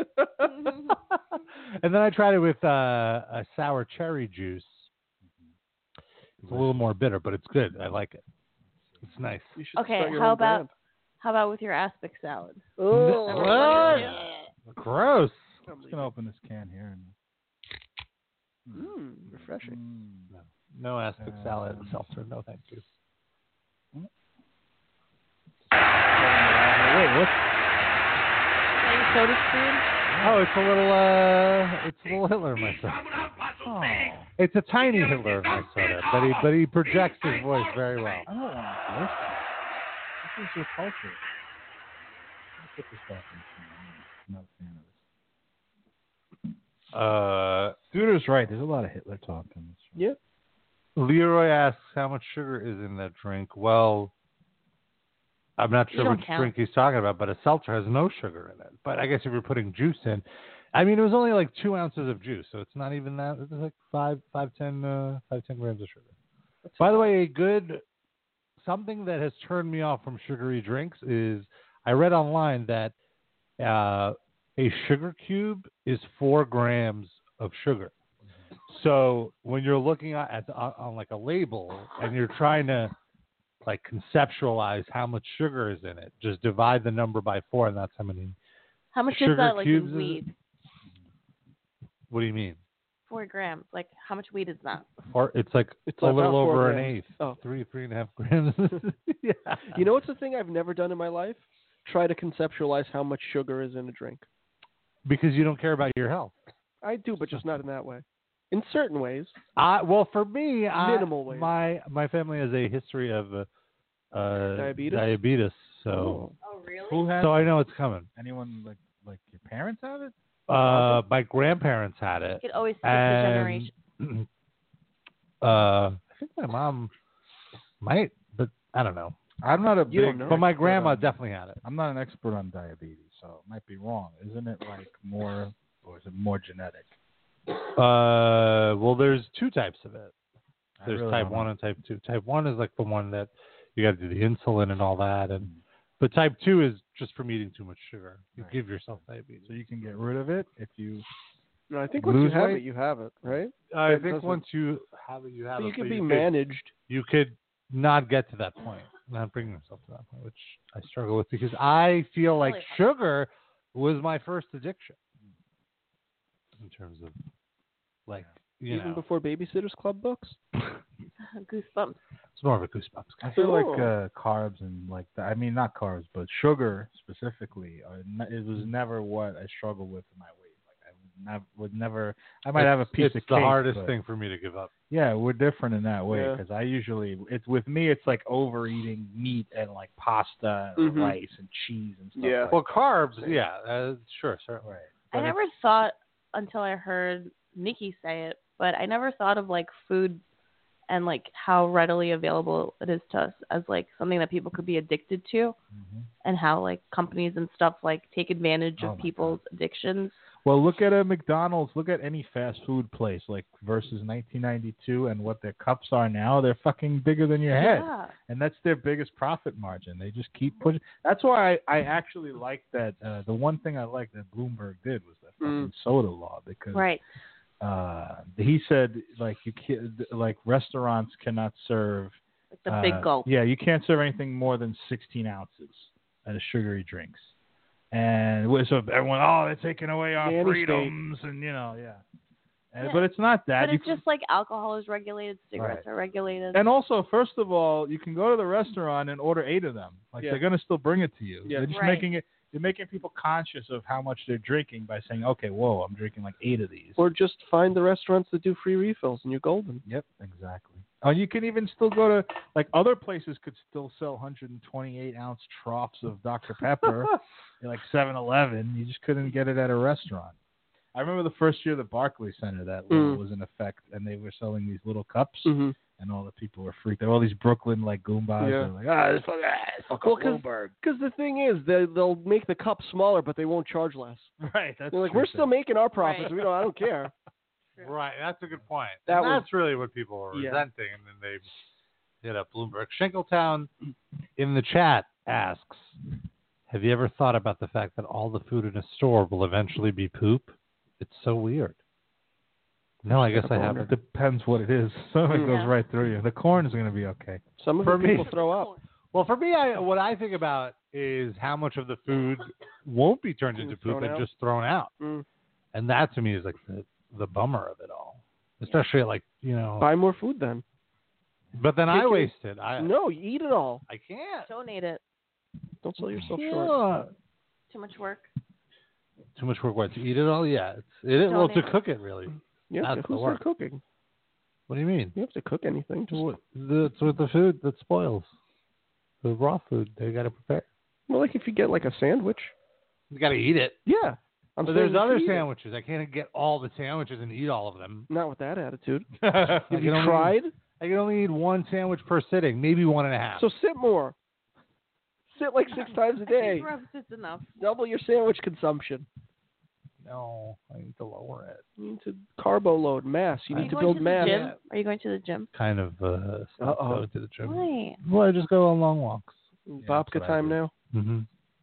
And then I tried it with uh, a sour cherry juice. It's a little more bitter, but it's good. I like it. It's nice. You should Okay, start your how own about brand. how about with your aspic salad? Oh. What? Gross. I'm just gonna open this can here. And... Mm, refreshing. Mm. No aspic Uh, salad seltzer. No, thank you. Wait, what? Plain soda stream? Oh, it's a little. Uh, it's a little Hitler in my soda. Oh, It's a tiny Hitler in my soda, but he but he projects his voice very well. I don't want this. This is your culture. Let's put this back in. I'm not a fan of this. Uh, Scooter's right. There's a lot of Hitler talk in this. Yeah. Leroy asks how much sugar is in that drink. Well, I'm not You sure don't which count. drink he's talking about, but a seltzer has no sugar in it. But I guess if you're putting juice in, I mean, it was only like two ounces of juice, so it's not even that. It's like five, five, ten, uh, five, ten grams of sugar. By the way, a good something that has turned me off from sugary drinks is I read online that uh, a sugar cube is four grams of sugar. So when you're looking at, at on, on like a label and you're trying to like conceptualize how much sugar is in it, just divide the number by four, and that's how many. How much Sugar is that like cubes in is- weed? What do you mean? Four grams. Like how much weed is that? Or it's like It's a about little four over an grams. eighth. Oh. Three, three and a half grams. Yeah. You know what's the thing I've never done in my life? Try to conceptualize how much sugar is in a drink. Because you don't care about your health. I do, but just not in that way. In certain ways. I well, for me, I, Minimal ways. my my family has a history of uh, uh, Diabetes? diabetes, so Oh. Oh really? Who has so I know it's coming. anyone like like your parents have it? Uh, my grandparents had You it. could always skip the And, generation. uh, I think my mom might, but I don't know. I'm not a You big. don't know. But my expert grandma on- definitely had it. I'm not an expert on diabetes, so it might be wrong. Isn't it like more, or is it more genetic? Uh, well, there's two types of it. I There's really type don't know. one and type two. Type one is like the one that you got to do the insulin and all that, and but type two is just from eating too much sugar. You Right. give yourself diabetes. So you can get rid of it if you. No, I think once Lose you have weight? it, you have it, right? I It think doesn't- once you have it, you have So it. you can but be you managed. you could not get to that point, not bring yourself to that point, which I struggle with because I feel like Really hard. sugar was my first addiction in terms of like you Even know before Babysitters Club books. Goosebumps. it's more of a goosebumps. I feel like Oh. uh, carbs and like that. I mean, not carbs, but sugar specifically. Are ne- it was never what I struggled with in my weight. Like I would never, would never. I might have a piece it's of the cake, hardest but- thing for me to give up. Yeah, we're different in that way Yeah. because I usually it's with me. It's like overeating meat and like pasta, and Mhm. rice and cheese and stuff. Yeah. like Well, that. carbs, yeah, uh, sure, certainly. Right. I But never thought until I heard Nikki say it, but I never thought of like food and like how readily available it is to us as like something that people could be addicted to, Mhm. and how like companies and stuff like take advantage Oh of my people's addictions. Well, look at a McDonald's. Look at any fast food place, like versus nineteen ninety-two, and what their cups are now. They're fucking bigger than your head, Yeah. and that's their biggest profit margin. They just keep pushing. That's why I, I actually like that. Uh, the one thing I like that Bloomberg did was that fucking Mm. soda law because Right. uh, he said like you can like restaurants cannot serve Like the uh, big gulp. Yeah, you can't serve anything more than sixteen ounces of sugary drinks. And so everyone, oh, they're taking away our Nanny freedoms, and you know, yeah. And, Yeah. But it's not that. But You it's just like alcohol is regulated, cigarettes Right. are regulated. And also, first of all, you can go to the restaurant and order eight of them. Like Yeah. they're gonna still bring it to you. Yeah. They're just Right. making it. You're making people conscious of how much they're drinking by saying, okay, whoa, I'm drinking like eight of these. Or just find the restaurants that do free refills, and you're golden. Yep, exactly. Oh, you can even still go to like other places could still sell one hundred twenty-eight ounce troughs of Doctor Pepper, like seven eleven. You just couldn't get it at a restaurant. I remember the first year the Barclays Center that law Mm. was in effect, and they were selling these little cups, Mm-hmm. and all the people were freaked out. All these Brooklyn like goombas Yeah. were like, ah, this fucking, ah, it's fucking Well, 'cause- Bloomberg. Because the thing is, they, they'll make the cup smaller, but they won't charge less. Right. That's They're like, true, we're too. still making our profits. Right. We don't. I don't care. Right, that's a good point. That and was- that's really what people are Yeah. resenting, and then they hit up Bloomberg. Shingletown in the chat asks, have you ever thought about the fact that all the food in a store will eventually be poop? It's so weird. No, I guess I haven't. It depends what it is. Some of it goes Yeah. right through you. The corn is going to be okay. Some of For the me- people throw up. Well, for me, I, what I think about is how much of the food won't be turned into poop Thrown and out? just thrown out. Mm. And that to me is like the, the bummer of it all. Especially like, you know, Buy more food then. but then I Take it- waste it. I No, you eat it all. I can't. Donate it. Don't sell yourself short. Yeah. Too much work. Too much work. What, to eat it all? Yeah. It's, it is, well, to Donate. cook it, really. You have That's to, the who's there work. cooking? What do you mean? You have to cook anything. Just, What- That's with the food that spoils. The raw food they got to prepare. well, like if you get like a sandwich. You got to eat it. Yeah. I'm But saying there's you other eat it. sandwiches. I can't get all the sandwiches and eat all of them. Not with that attitude. I Have can you only- tried? I can only eat one sandwich per sitting, maybe one and a half. So sit more. Sit like six times a I day. think Rob sits enough. Double your sandwich consumption. no, I need to lower it. You need to carbo load mass. You Are need you to going build to mass. the gym? Are you going to the gym? Kind of uh, stop Uh-oh. going to the gym. Why? Well, I just go on long walks. that's Vodka what I time do. now. Mm-hmm.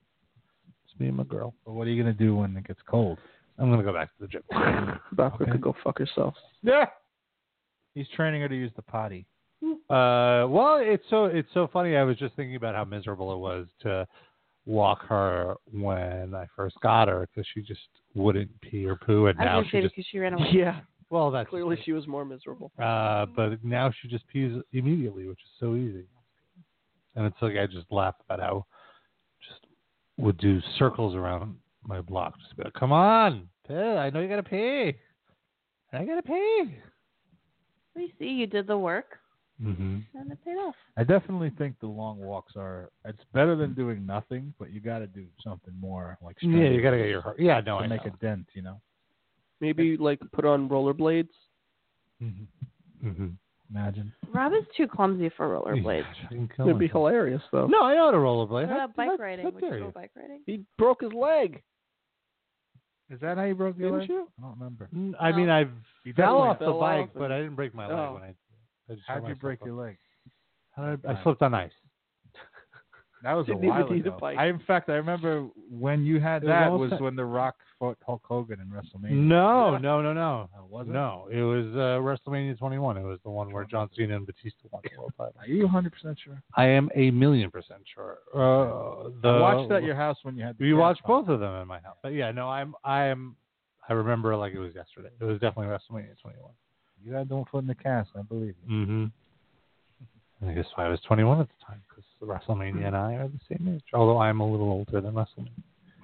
It's me and my girl. But what are you going to do when it gets cold? I'm gonna go back to the gym. Vodka Okay. could go fuck herself. Yeah. He's training her to use the potty. Uh, well, it's so it's so funny. I was just thinking about how miserable it was to walk her when I first got her because she just wouldn't pee or poo, and I now was she going to just say because she ran away. Yeah. well, that's Clearly she was more miserable. Uh, but now she just pees immediately, which is so easy. And it's like I just laugh about how just would do circles around my block, just be like, "Come on, pee! I know you gotta pee. I gotta pee." We see you did the work Mm-hmm. and it paid off. I definitely think the long walks are. It's better than doing nothing, but you got to do something more like. Yeah, you gotta get your heart. Yeah, no, to I make know. a dent. You know. Maybe like put on rollerblades. Mm-hmm. Mm-hmm. Imagine. Rob is too clumsy for rollerblades. It'd be hilarious though. No, I know how to rollerblade. What How- about bike how- riding? how Would you dare go you? bike riding? He broke his leg. Is that how you broke your Didn't leg? you? I don't remember. Mm, I No. mean, I've You fell definitely off the fell bike, off and- but I didn't break my leg Oh. when I. I just How'd hurt you myself break up. your leg? How did I, I Right. slipped on ice. That was a Didn't even while need a ago. bike. I, in fact, I remember when you had It was that all was set. when The Rock fought Hulk Hogan in WrestleMania. No, no, no, no. Oh, was it? No, it was uh, WrestleMania twenty-one. It was the one where John Cena and Batista won the world title. Are you one hundred percent sure? I am a million percent sure. Uh, the, I watched at your house when you had the You gas watched pump. both of them in my house. But yeah, no, I'm, I am, I remember like it was yesterday. It was definitely WrestleMania twenty-one. You had no foot in the cast, I believe you. Mm-hmm. I guess I was twenty-one at the time because WrestleMania and I are the same age. Although I'm a little older than WrestleMania.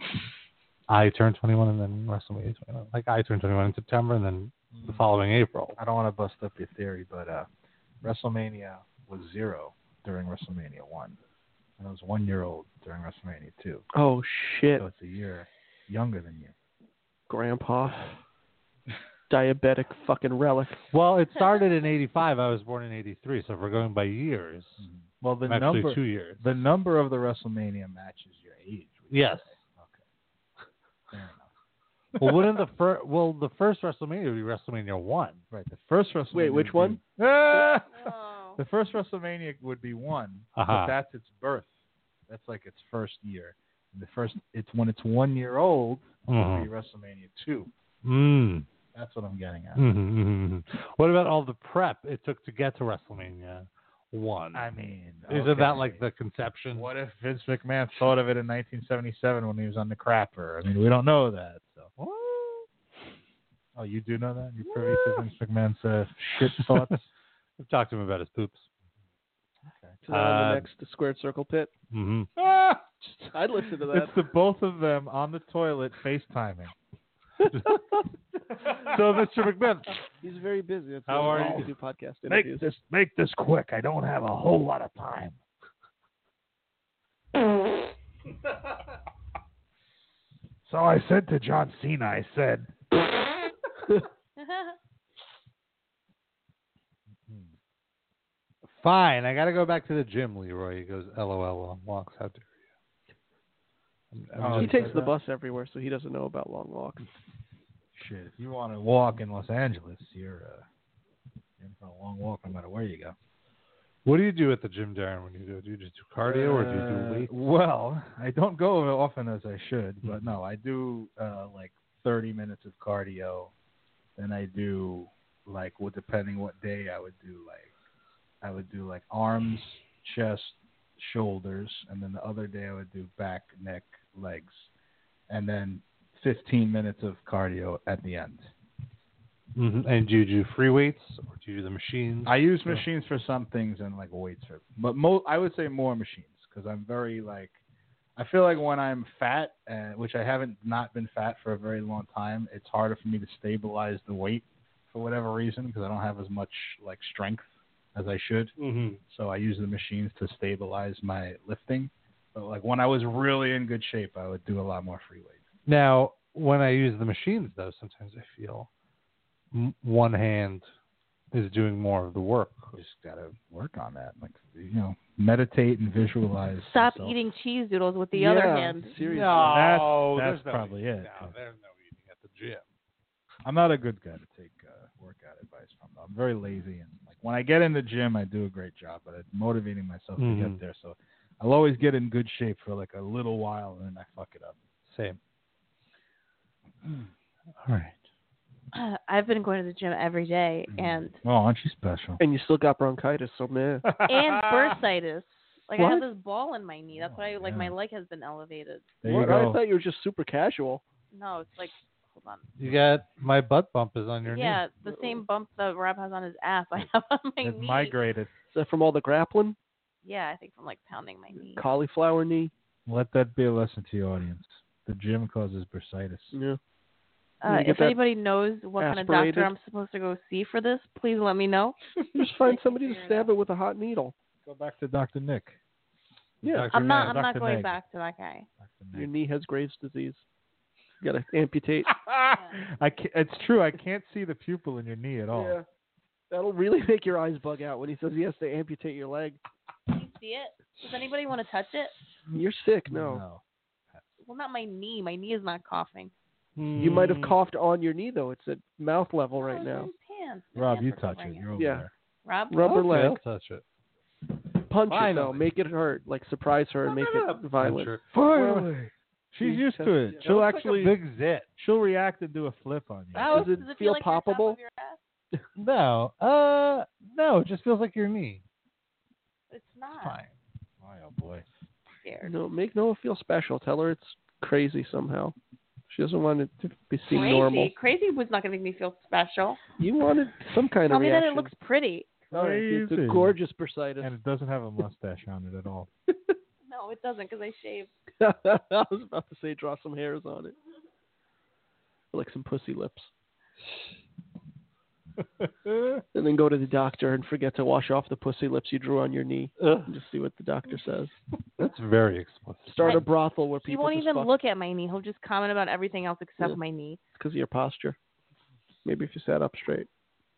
I turned twenty-one and then WrestleMania twenty-one. Like I turned twenty-one in September and then the following April. I don't want to bust up your theory, but uh, WrestleMania was zero during WrestleMania one. And I was one year old during WrestleMania two. Oh shit, So it's a year younger than you. Grandpa. Diabetic fucking relic. Well, it started in eighty-five. I was born in eighty-three. So if we're going by years, Well, the actually number two years. the number of the WrestleMania matches your age. Yes. Okay. Fair enough. Well, wouldn't the first? Well, the first WrestleMania would be WrestleMania one. Right. The first WrestleMania. Wait, which would be- one? Ah! Oh. The first WrestleMania would be one, Uh-huh. but that's its birth. That's like its first year. And the first, it's when it's one year old, it would Mhm. be WrestleMania two. Mm. That's what I'm getting at. Mm-hmm, mm-hmm. What about all the prep it took to get to WrestleMania one? I mean, Isn't okay. that like the conception? What if Vince McMahon thought of it in nineteen seventy-seven when he was on the crapper? I mean, we don't know that. So. Oh, you do know that? You're privy to Vince McMahon's uh, shit thoughts? I've talked to him about his poops. Okay. So on Uh, the next Squared Circle Pit. Mm-hmm. Ah! I'd listen to that. It's the both of them on the toilet FaceTiming. So, Mister McMahon, He's very busy. That's How why are we you? do podcast Make interviews. this make this quick. I don't have a whole lot of time. So I said to John Cena, I said, fine. I got to go back to the gym, Leroy. He goes, LOL, long walks. How dare you? I'm, I'm Oh, he just- takes the bus everywhere, so he doesn't know about long walks. shit, if you want to walk in Los Angeles, you're uh, in for a long walk no matter where you go. What do you do at the gym, Darren, when you do? Do you just do cardio or do you do Uh, weights? Well, I don't go as often as I should, but no, I do uh, like thirty minutes of cardio. Then I do like, well, depending what day I would do, like I would do like arms, chest, shoulders, and then the other day I would do back, neck, legs, and then fifteen minutes of cardio at the end. Mm-hmm. And do you do free weights or do you do the machines? I use machines for some things and like weights for, but mo- I would say more machines because I'm very like, I feel like when I'm fat, uh, which I haven't not been fat for a very long time, it's harder for me to stabilize the weight for whatever reason because I don't have as much like strength as I should. Mm-hmm. So I use the machines to stabilize my lifting. But like when I was really in good shape, I would do a lot more free weight. Now, when I use the machines, though, sometimes I feel m- one hand is doing more of the work. Just gotta work on that. Like you know, meditate and visualize. Stop yourself. eating cheese doodles with the Yeah, other hand. Seriously. No, That's- there's that's no probably eating. it. No, there's no eating at the gym. I'm not a good guy to take uh, workout advice from. Though. I'm very lazy, and like when I get in the gym, I do a great job, but I'm motivating myself Mhm. to get there. So I'll always get in good shape for like a little while, and then I fuck it up. Same. All right. Uh, I've been going to the gym every day Mm-hmm. and Oh, aren't you special? And you still got bronchitis, so man. and bursitis. Like I What? have this ball in my knee. That's why like yeah. my leg has been elevated. There What? you I go. thought you were just super casual. No, it's like hold on. You got my butt bump is on your Yeah, knee. the same bump that Rob has on his ass. I have on my It knee. migrated. Is that from all the grappling? Yeah, I think from like pounding my knee. Cauliflower knee? Let that be a lesson to your audience. The gym causes bursitis. Yeah. Uh, You get if that anybody knows what kind of aspirated? doctor I'm supposed to go see for this, please let me know. Just find somebody to Figure it stab it with a hot needle. Go back to Doctor Nick. Yeah. Doctor I'm not. Nag. I'm not Doctor going Nag. back to that guy. Doctor Your Nick. knee has Graves' disease. You got to amputate. I can't, it's true. I can't see the pupil in your knee at all. Yeah. That'll really make your eyes bug out when he says he has to amputate your leg. Can you see it? Does anybody want to touch it? You're sick. No. No. Well, not my knee. My knee is not coughing. You might have coughed on your knee, though. It's at mouth level right Oh, now. it's in pants. My Rob, pants you are touch covering it. You're over Yeah. there. Rob, Rubber Okay, leg. I'll touch it. Punch it, Finally. though. Make it hurt. Like, surprise her and make it violent. Sure. Finally. She's She used says- to it. yeah. She'll That looks actually like a big zit. she'll react and do a flip on you. Oh, Does it does it feel like the top poppable? of your ass? No, uh, no, it just feels like your knee. It's not. Fine. Oh boy. Scared. No, make Noah feel special. Tell her it's crazy somehow. She doesn't want it to be seen Crazy. normal. Crazy was not going to make me feel special. You wanted some kind Tell of me reaction. that it looks pretty. All right, it's a Crazy. gorgeous bursitis. And it doesn't have a mustache on it at all. No, it doesn't because I shaved. I was about to say draw some hairs on it. Like some pussy lips. And then go to the doctor and forget to wash off the pussy lips you drew on your knee. And just see what the doctor says. That's very explicit. Start I- a brothel where He people won't just even fuck look at my knee. He'll just comment about everything else except Yeah. my knee. because of your posture. Maybe if you sat up straight.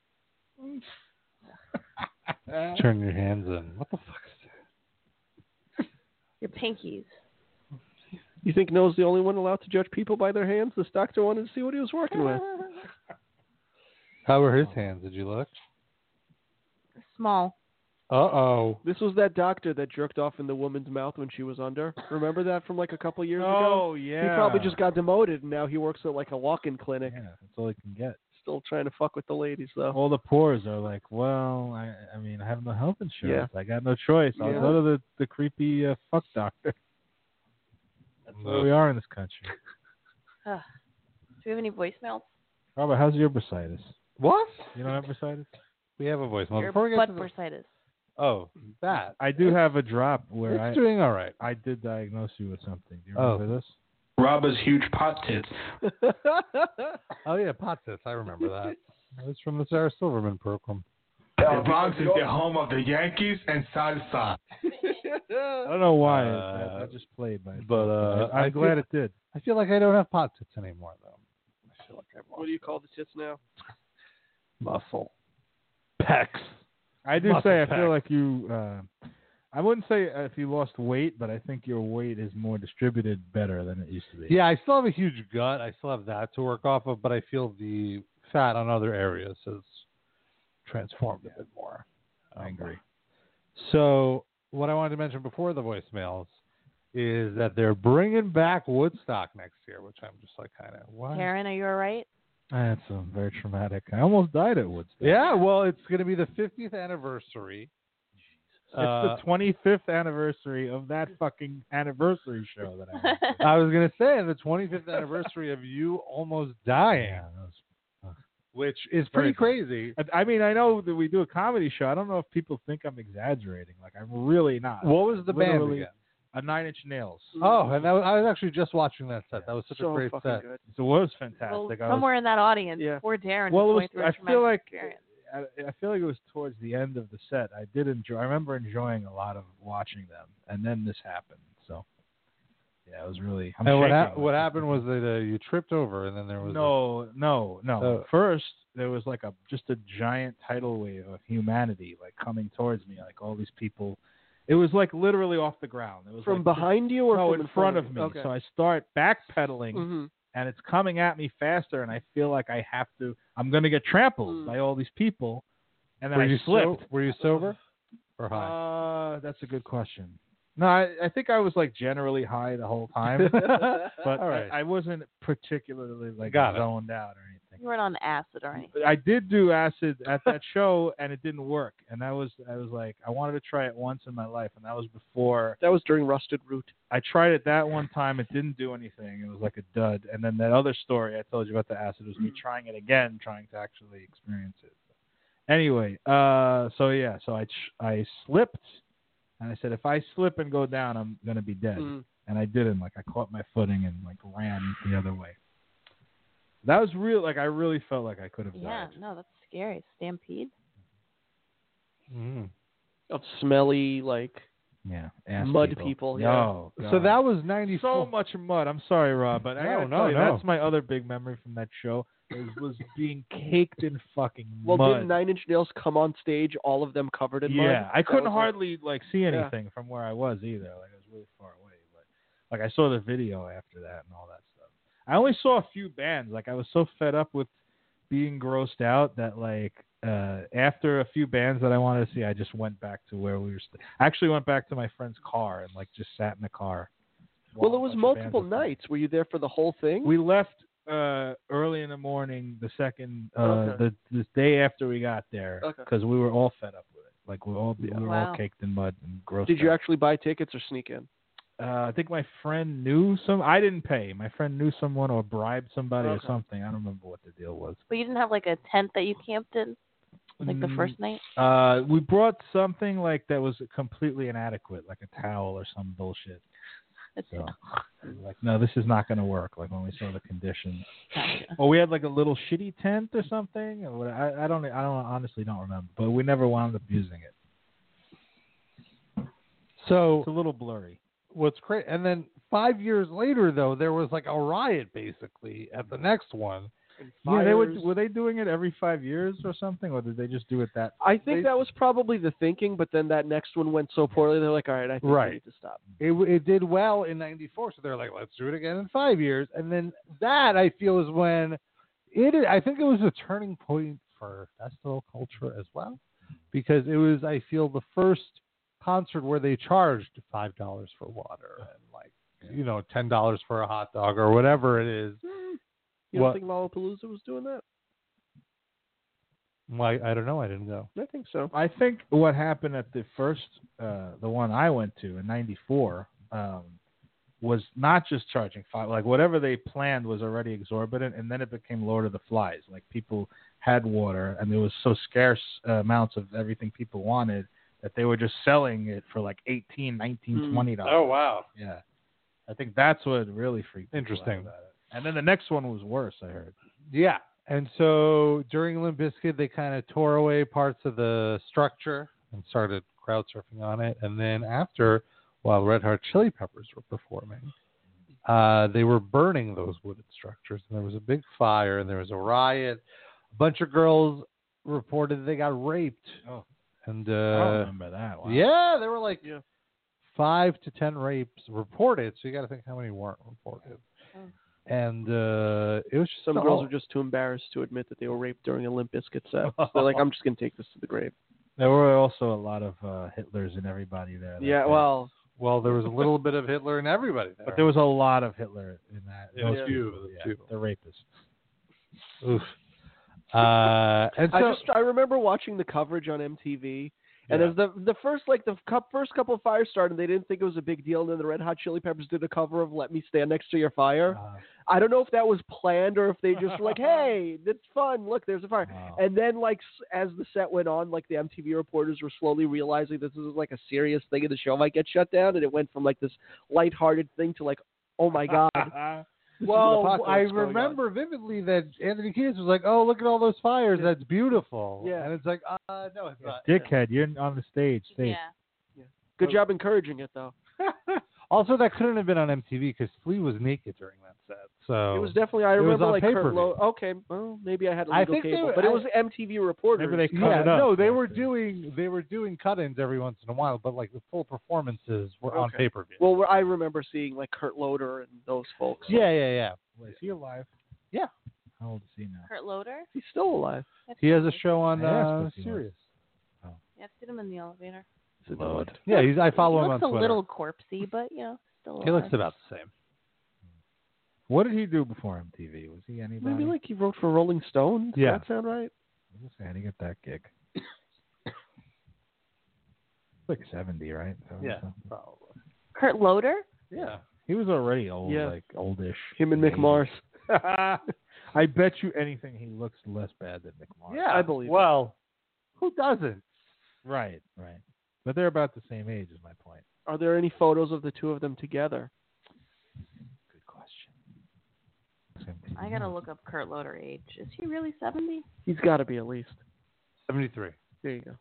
Turn your hands in. What the fuck is Your pinkies. You think Noah's the only one allowed to judge people by their hands? This doctor wanted to see what he was working with. that? How were his hands? Did you look? Small. Uh-oh. This was that doctor that jerked off in the woman's mouth when she was under. Remember that from like a couple years ago? Oh yeah. He probably just got demoted and now he works at like a walk-in clinic. Yeah, that's all he can get. still trying to fuck with the ladies, though. All the poors are like, well, I, I mean, I have no health insurance. Yeah. I got no choice. I'll Yeah. go to the, the creepy uh, fuck doctor. That's where we are in this country. Uh, do we have any voicemails? Robert, how's your bursitis? What? You don't have bursitis? We have a voicemail. Your Before we get butt to the... bursitis. Oh, that. I do have a drop where It's I doing all right. I did diagnose you with something. Do you Oh. remember this? Robert's huge pot tits. Oh, yeah, pot tits. I remember that. That was from the Sarah Silverman program. The Bronx is the home of the Yankees and salsa. I don't know why. Uh, that, that just played by but, uh, I, I'm I glad feel- it did. I feel like I don't have pot tits anymore, though. I feel like I've What do you call the tits now? muscle. Pecs. I do Muscle say I pack. feel like you. Uh, I wouldn't say if you lost weight, but I think your weight is more distributed better than it used to be. Yeah, I still have a huge gut. I still have that to work off of, but I feel the fat on other areas has transformed a bit more. I agree. So what I wanted to mention before the voicemails is that they're bringing back Woodstock next year, which I'm just like kind of, what? Karen, are you all right? That's uh, very traumatic. I almost died at Woodstock. Yeah, well, it's going to be the fiftieth anniversary. It's Uh, the twenty-fifth anniversary of that fucking anniversary show that I went to. I was going to say the twenty-fifth anniversary of you almost dying, Yeah, that was which is Very pretty crazy. I I mean, I know that we do a comedy show. I don't know if people think I'm exaggerating. Like, I'm really not. What was the band Literally, again? A Nine Inch Nails. Oh, and that was, I was actually just watching that set. That was such So a great fucking set. good. So it was Well, fantastic. I was- somewhere in that audience, Yeah. poor Darren. Well, it was was, going through a I feel traumatic like experience. I, I feel like it was towards the end of the set. I did enjoy. I remember enjoying a lot of watching them, and then this happened. So yeah, it was really. I'm and what, shaking. hap what happened was that uh, you tripped over, and then there was No, no, no. Oh. First, there was like a just a giant tidal wave of humanity like coming towards me, like all these people. It was like literally off the ground. It was From like, behind you or no, from in front of me. you? Okay. So I start backpedaling, hmm and it's coming at me faster, and I feel like I have to. I'm going to get trampled Mm. by all these people, and then were I you slipped. So, were you sober or high? Uh, that's a good question. No, I, I think I was like generally high the whole time, but All right. I, I wasn't particularly like Got it. zoned out or anything. You weren't on acid or anything. I did do acid at that show, and it didn't work. And that was I was like I wanted to try it once in my life, and that was before That was during Rusted Root. I tried it that one time. It didn't do anything. It was like a dud. And then that other story I told you about the acid was me trying it again, trying to actually experience it. Anyway, uh, so yeah, so I ch- I slipped, and I said if I slip and go down, I'm gonna be dead. Mm. And I didn't. Like I caught my footing and like ran the other way. That was real. Like I really felt like I could have Yeah, died. no, that's scary. Stampede. Mm. Of smelly, like, Yeah, ass mud people. people, No, So God. that was ninety-four. so much mud. I'm sorry, Rob, but I No, gotta no, tell you, no. that's my other big memory from that show. Was, was being caked in fucking well, mud. didn't Nine Inch Nails come on stage, all of them covered in mud? Yeah, I That couldn't was hardly like see Yeah. anything from where I was either. Like I was really far away, but like I saw the video after that and all that stuff. I only saw a few bands. Like I was so fed up with being grossed out that like uh, after a few bands that I wanted to see, I just went back to where we were. St- I actually went back to my friend's car and like just sat in the car. Well, while it a was bunch of multiple bands were playing. nights. Were you there for the whole thing? We left uh, early in the morning, the second, uh, Okay. the the day after we got there, Okay. because we were all fed up with it. Like we all we were Wow. all caked in mud and gross. Did you out. actually buy tickets or sneak in? Uh, I think my friend knew some. I didn't pay. My friend knew someone or bribed somebody Okay. or something. I don't remember what the deal was. But you didn't have like a tent that you camped in, like the Mm, first night. Uh, we brought something like that was completely inadequate, like a towel or some bullshit. That's So, we were like, no, this is not going to work. Like when we saw the conditions. Gotcha. Or we had like a little shitty tent or something. Or what, I, I don't. I don't honestly don't remember. But we never wound up using it. So It's a little blurry. what's great, and then five years later, though, there was like a riot basically at the next one. Yeah, they would. Fires. Were they doing it every five years or something, or did they just do it that? I think They- that was probably the thinking, but then that next one went so poorly, they're like, all right, I think Right. we need to stop. It it did well in ninety-four, so they're like, let's do it again in five years. And then that I feel is when it. I think it was a turning point for festival culture as well, because it was I feel the first concert where they charged five dollars for water and like you know ten dollars for a hot dog or whatever it is. You don't What- think Lollapalooza was doing that? Why? I don't know. I didn't go. I think so. I think what happened at the first, uh, the one I went to in ninety-four, um, was not just charging five. Like whatever they planned was already exorbitant, and then it became Lord of the Flies. Like people had water, and there was so scarce uh, amounts of everything people wanted that they were just selling it for like eighteen, nineteen, twenty dollars. Oh wow. Yeah, I think that's what really freaked. people Interesting. out about it. And then the next one was worse. I heard. Yeah. And so during Limp Bizkit, they kind of tore away parts of the structure and started crowd surfing on it. And then after, while Red Hot Chili Peppers were performing, uh, they were burning those wooden structures. And there was a big fire, and there was a riot. A bunch of girls reported they got raped. Oh. And uh, I don't remember that. Wow. yeah, there were like Yeah. five to ten rapes reported. So you got to think how many weren't reported. Oh. And uh, it was just Some a girls whole- are just too embarrassed to admit that they were raped during a Limp Bizkit set. So they're like, I'm just going to take this to the grave. There were also a lot of uh, Hitlers and everybody there. that Yeah, day. well, Well, there was a little bit of Hitler and everybody there. But there was a lot of Hitler in that. It was Those few, people, it was yeah, few. the rapists. Oof. Uh, and so, I just I remember watching the coverage on M T V, and Yeah. as the the first like the cup, first couple of fires started, they didn't think it was a big deal, and then the Red Hot Chili Peppers did a cover of "Let Me Stand Next to Your Fire." uh, I don't know if that was planned or if they just were like, "Hey, that's fun! Look, there's a fire." Wow. And then like s- as the set went on, like the M T V reporters were slowly realizing this was like a serious thing, and the show might get shut down, and it went from like this lighthearted thing to like, "Oh my god." This is an well, apocalypse I going on. remember vividly that Anthony Kiedis was like, "Oh, look at all those fires! Yeah. That's beautiful." Yeah. And it's like, uh, no, it's not. Dickhead, you're on the stage. stage. Yeah. Good job encouraging it though. Also, that couldn't have been on M T V because Flea was naked during that set. So It was definitely. I It was remember on like Kurt pay-per-view. Lowe. Okay, well maybe I had a I legal think they cable, were- but it I- was M T V reporters. Maybe they cut yeah, it up. no, they were Yeah. doing they were doing cut-ins every once in a while, but like the full performances were on Okay. pay-per-view. Well, I remember seeing like Kurt Loder and those folks. yeah, yeah, yeah. Wait, is he alive? Yeah. How old is he now? Kurt Loder. He's still alive. I've He seen has a him. show on I asked uh, if he was. Sirius. Yeah, I've seen him in the elevator. Lord. Yeah, he's, I follow he him on looks a Twitter. little corpsey, but you know, still. He looks alive. about the same. What did he do before M T V? Was he anybody? Maybe like he wrote for Rolling Stone. Does Yeah. that sound right? I was saying, he got that gig. Like seventy, right? seventy Yeah, something. probably. Kurt Loder. Yeah. He was already old, Yeah. like oldish. Him and Mick Mars. I bet you anything he looks less bad than Mick Mars. Yeah, I believe it. Well, who doesn't? Right, right. But they're about the same age, is my point. Are there any photos of the two of them together? Good question. I gotta look up Kurt Loder age. Is he really seventy? He's got to be at least. seventy-three. There you go.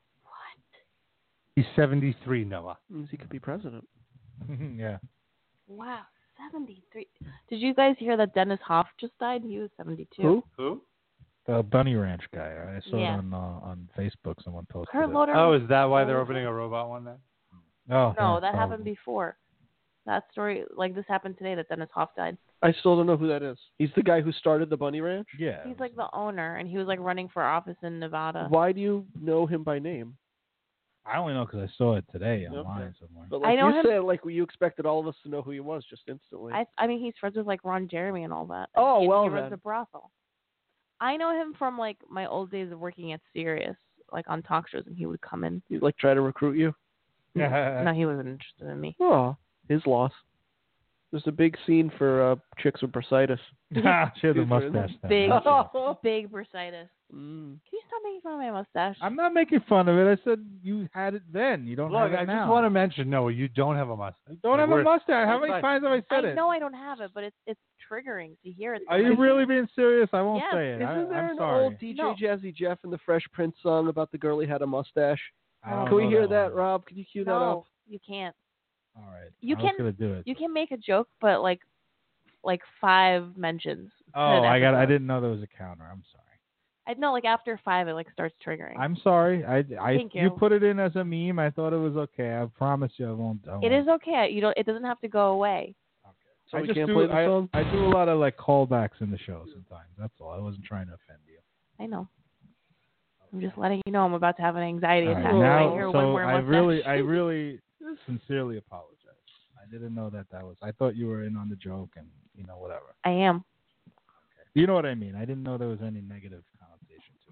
He's seventy-three, Noah. Means he could be president. Yeah. Wow, seventy-three. Did you guys hear that Dennis Hoff just died? He was seventy-two. Who? Who? The Bunny Ranch guy. I saw Yeah. it on uh, on Facebook. Someone posted Kurt it. Loder. Oh, is that why they're opening a robot one then? Oh, No, yeah, that happened probably. before. That story, like this happened today, that Dennis Hoff died. I still don't know who that is. He's the guy who started the Bunny Ranch. Yeah. He's like the owner, and he was like running for office in Nevada. Why do you know him by name? I only know because I saw it today Okay. online somewhere. But I like know you him- said, like you expected all of us to know who he was just instantly. I, I mean, he's friends with like Ron Jeremy and all that. Oh, And well he runs then. a brothel. I know him from like my old days of working at Sirius, like on talk shows, and he would come in. He'd like try to recruit you. No, he wasn't interested in me. Oh, his loss. There's a big scene for uh, chicks with bursitis. she had the Dude, mustache. then. Big, Oh. big bursitis. Mm. Can you stop making fun of my mustache? I'm not making fun of it. I said you had it then. You don't Look, have it I now. just want to mention, Noah, you don't have a mustache. Don't have a We're- mustache. How That's many fine. times have I said I it? know I don't have it, but it's it's triggering to hear it. Are you really being serious? I won't Yes. say it. I, Isn't there I'm an sorry. old D J No. Jazzy Jeff and the Fresh Prince song about the girl who had a mustache? I don't Can we know hear that that, one. Rob? Can you cue that up? No, you can't. All right. You I can- was gonna do it. You can make a joke, but like, like five mentions. oh, in an I got. I episode. didn't know there was a counter. I'm sorry. I know, like after five, it like starts triggering. I'm sorry. I, I Thank you. put it in as a meme. I thought it was okay. I promise you, I won't. I won't. It is okay. You don't. It doesn't have to go away. So I we just can't do, play the I, song? I do a lot of like callbacks in the show sometimes. That's all. I wasn't trying to offend you. I know. I'm just letting you know I'm about to have an anxiety All right, attack. now, right here so when we're I mustache. really, I really sincerely apologize. I didn't know that that was. I thought you were in on the joke, and you know whatever. I am. You know what I mean. I didn't know there was any negative connotation to it.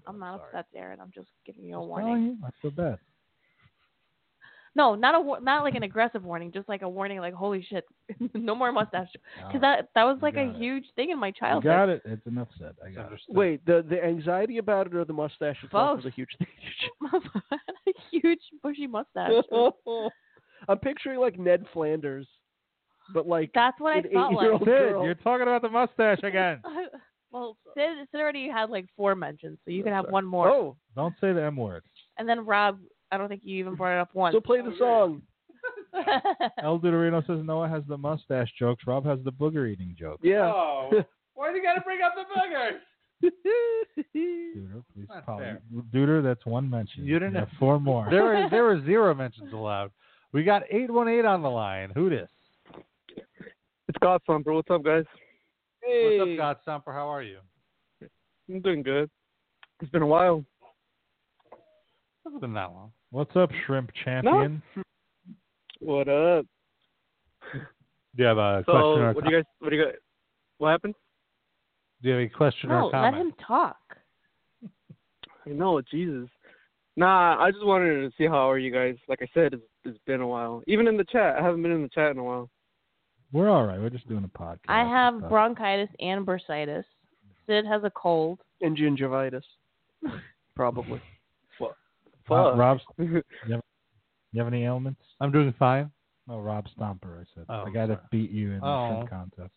I'm not Sorry. upset, Darren. I'm just giving you a Just warning. telling you, I feel bad. No, not a wa- not like an aggressive warning, just like a warning, like holy shit, no more mustache. Because that that was like a got it. huge thing in my You childhood. got it. It's enough said. I got it. Wait, the the anxiety about it or the mustache itself Both. is a huge thing. a huge bushy mustache. I'm picturing like Ned Flanders, but like That's what I an felt like. eight-year-old Sid, girl. you're talking about the mustache again. Well, Sid, Sid already had like four mentions, so you can have Sorry. one more. Oh, Don't say the M word. And then Rob, I don't think you even brought it up once. so play the song. El Duderino says Noah has the mustache jokes. Rob has the booger eating joke. Yeah. Oh, why do you got to bring up the boogers? Duder, please Not call fair. Duder, that's one mention. You didn't have have- four more. There were there were zero mentions allowed. We got eight one eight on the line. Who this? It's God Thumper. What's up, guys? Hey. What's up, God Stomper? How are you? I'm doing good. It's been a while. It's been that long. What's up, shrimp champion? What up? Do you have a So, question or a what do you guys? What do you guys? What happened? Do you have a question or no, a comment? let him talk. I know, Jesus. Nah, I just wanted to see how are you guys. Like I said, it's, it's been a while. Even in the chat, I haven't been in the chat in a while. We're all right. We're just doing a podcast. I have and stuff. bronchitis and bursitis. Sid has a cold. And gingivitis. Probably. Rob, Fuck. Rob's, you, have, you have any ailments? I'm doing fine. No, Rob Stomper, I said. Oh, the guy that sorry. beat you in the Oh. shrimp contest.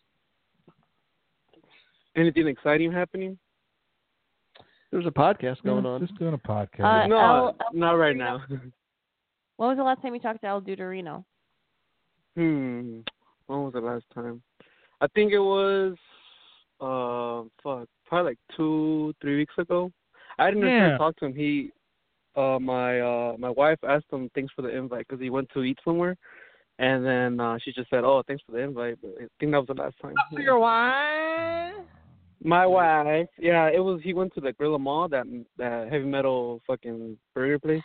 Anything exciting happening? There's a podcast going Yeah, on. Just doing a podcast. Uh, no, El- not right now. When was the last time you talked to El Duderino? hmm. When was the last time? I think it was, uh, fuck, probably like two, three weeks ago. I didn't Yeah. necessarily talk to him. He, uh, my uh, my wife asked him thanks for the invite because he went to eat somewhere, and then uh, she just said, "Oh, thanks for the invite." But I think that was the last time. Your wife? My wife, yeah, it was. He went to the Gorilla Mall, that that heavy metal fucking burger place.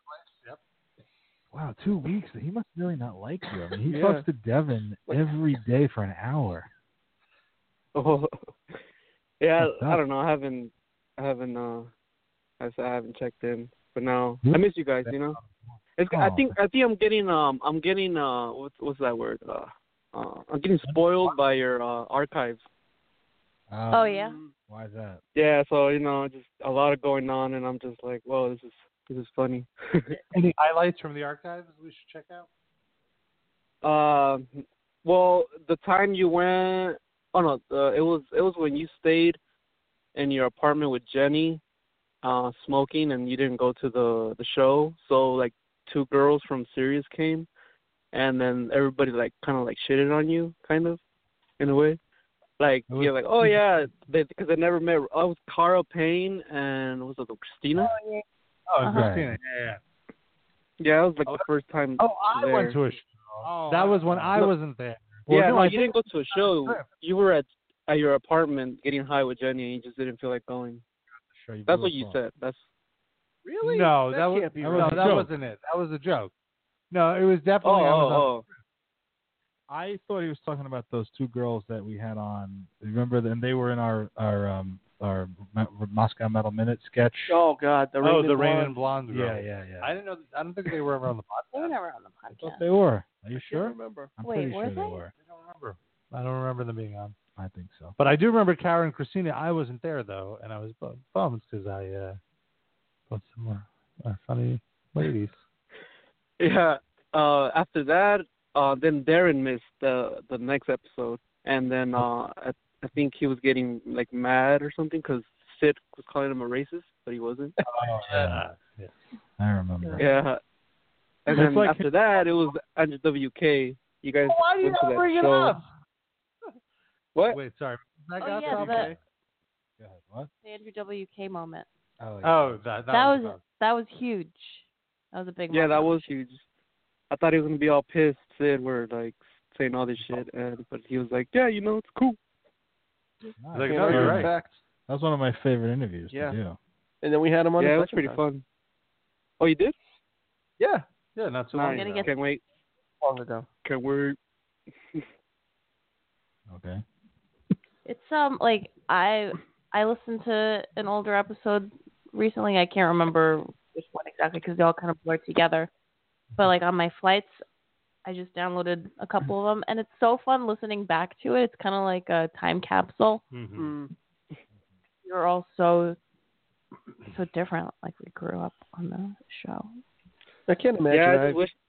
Wow, two weeks. He must really not like you. I mean, he Yeah. talks to Devin every day for an hour. Oh, yeah. What's I up? don't know. I haven't, I haven't, uh, I s- I haven't checked in. But now Hmm? I miss you guys. You know, it's. I Oh. think I think I'm getting um I'm getting uh what's what's that word uh uh I'm getting spoiled by your uh archives. Um, Oh, yeah? Why is that? Yeah. So you know, just a lot of going on, and I'm just like, whoa, this is this is funny. Any highlights from the archives we should check out? Um, well, the time you went, oh no, uh, it was it was when you stayed in your apartment with Jenny, uh, smoking, and you didn't go to the the show. So like two girls from Sirius came, and then everybody like kind of like shitted on you, kind of, in a way. Like It was- you're like, oh yeah, they because they never met. Oh, it was Cara Payne and was it Christina? Oh, Uh-huh. Christina. Yeah, yeah. Yeah, it was like the first time. Oh, I there. went to a show. Oh, that was when I No. wasn't there. Yeah, Well, no, I you think- didn't go to a show. trip. You were at at your apartment getting high with Jenny, and you just didn't feel like going. Sure, you That's blew what a you phone. said. That's Really? No, that, that was can't be that no, right. was a that joke. wasn't it. That was a joke. No, it was oh definitely Amazon. oh oh. I thought he was talking about those two girls that we had on. Remember, and they were in our our um our Me- Moscow Metal Minute sketch. Oh God, the Oh, Rain the and Rain Blonde. and Blonde yeah, girls. yeah, yeah. I didn't know. I don't think they were ever on the They were podcast. never on the I thought podcast. they were. Are you Can't sure? remember. I'm Wait, pretty were sure they they? were. I don't remember. I don't remember them being on. I think so. But I do remember Kara and Christina. I wasn't there though, and I was bu- bummed because I uh, put some more, more funny ladies. Yeah. Uh, after that, uh, then Darren missed the the next episode, and then uh, I, I think he was getting like mad or something because Sid was calling him a racist, but he wasn't. Oh yeah. yeah. I remember. Yeah. And It's then like- after that, it was Andrew W K. You guys Why do you went to not that bring it show. up? What? Wait, sorry. That Oh, got yeah, something? the- Go ahead. What? The Andrew W K moment. Oh, Oh, that that, That was, was about- that was huge. That was a big Yeah, moment. that was huge. I thought he was gonna be all pissed. Sid were like saying all this shit, and but he was like, yeah, you know, it's cool. Nice. Like, Can't no, argue you're with right. facts. That was one of my favorite interviews Yeah. to do. And then we had him on. Yeah, a it was second pretty time. fun. Oh, you did? Yeah, yeah, not so Nice. long Gonna ago. get- Can't wait. long ago. Can't wait. Okay. It's um like I I listened to an older episode recently. I can't remember which one exactly because they all kind of blur together. But like on my flights, I just downloaded a couple of them, and it's so fun listening back to it. It's kind of like a time capsule. Mm-hmm. Mm. You're all so so different. Like we grew up on the show. I can't imagine. Yeah, I I- just wish.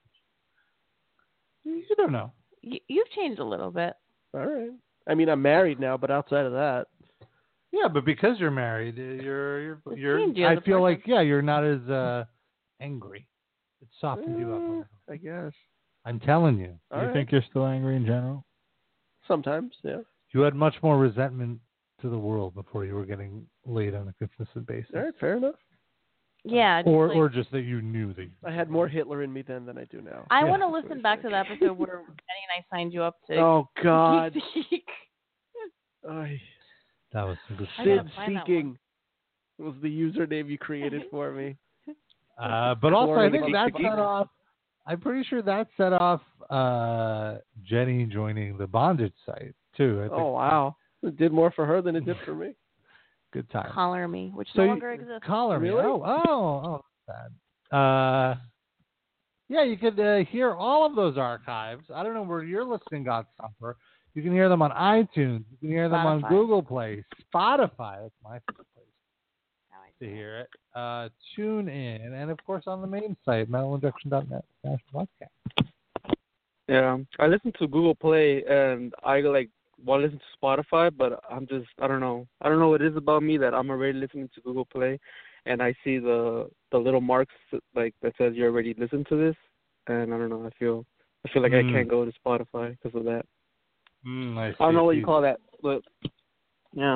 You don't know. You, you've changed a little bit. All right. I mean, I'm married now, but outside of that, Yeah, but because you're married, uh, you're you're It's you're. changed you as I a feel person. like yeah, you're not as uh, angry. It softened you up. a eh, little. I guess. I'm telling you, All you right. think you're still angry in general? Sometimes, yeah. you had much more resentment to the world before you were getting laid on a consistent basis. All right, fair enough. Yeah. just Or like- or just that you knew that. You I had more Hitler in me then than I do now. I Yeah. want to listen back to the episode where Kenny and I signed you up to. Oh God. Geek. Ay. That was some good I stuff. gotta Sid find that Seeking was the username you created for me. Uh, but also, I Boring think that monkey. set off. I'm pretty sure that set off uh, Jenny joining the bondage site too. I think Oh wow. It did more for her than it did for me. good time. Collar Me, which So no you- longer exists. Collar me. Really? Oh, oh, oh, that's bad. Uh, yeah, you could uh, hear all of those archives. I don't know where you're listening, God Stumper. You can hear them on iTunes. You can hear them on Spotify. Google Play, Spotify. That's my favorite place Now I to see. hear it. Uh, tune in, and of course on the main site, metal injection dot net slash podcast. Yeah, I listen to Google Play, and I like want to listen to Spotify, but I'm just I don't know. I don't know what it is about me that I'm already listening to Google Play, and I see the the little marks like that says you already listened to this, and I don't know. I feel I feel like Mm. I can't go to Spotify because of that. Mm, I, I don't know what you see. call that, but yeah.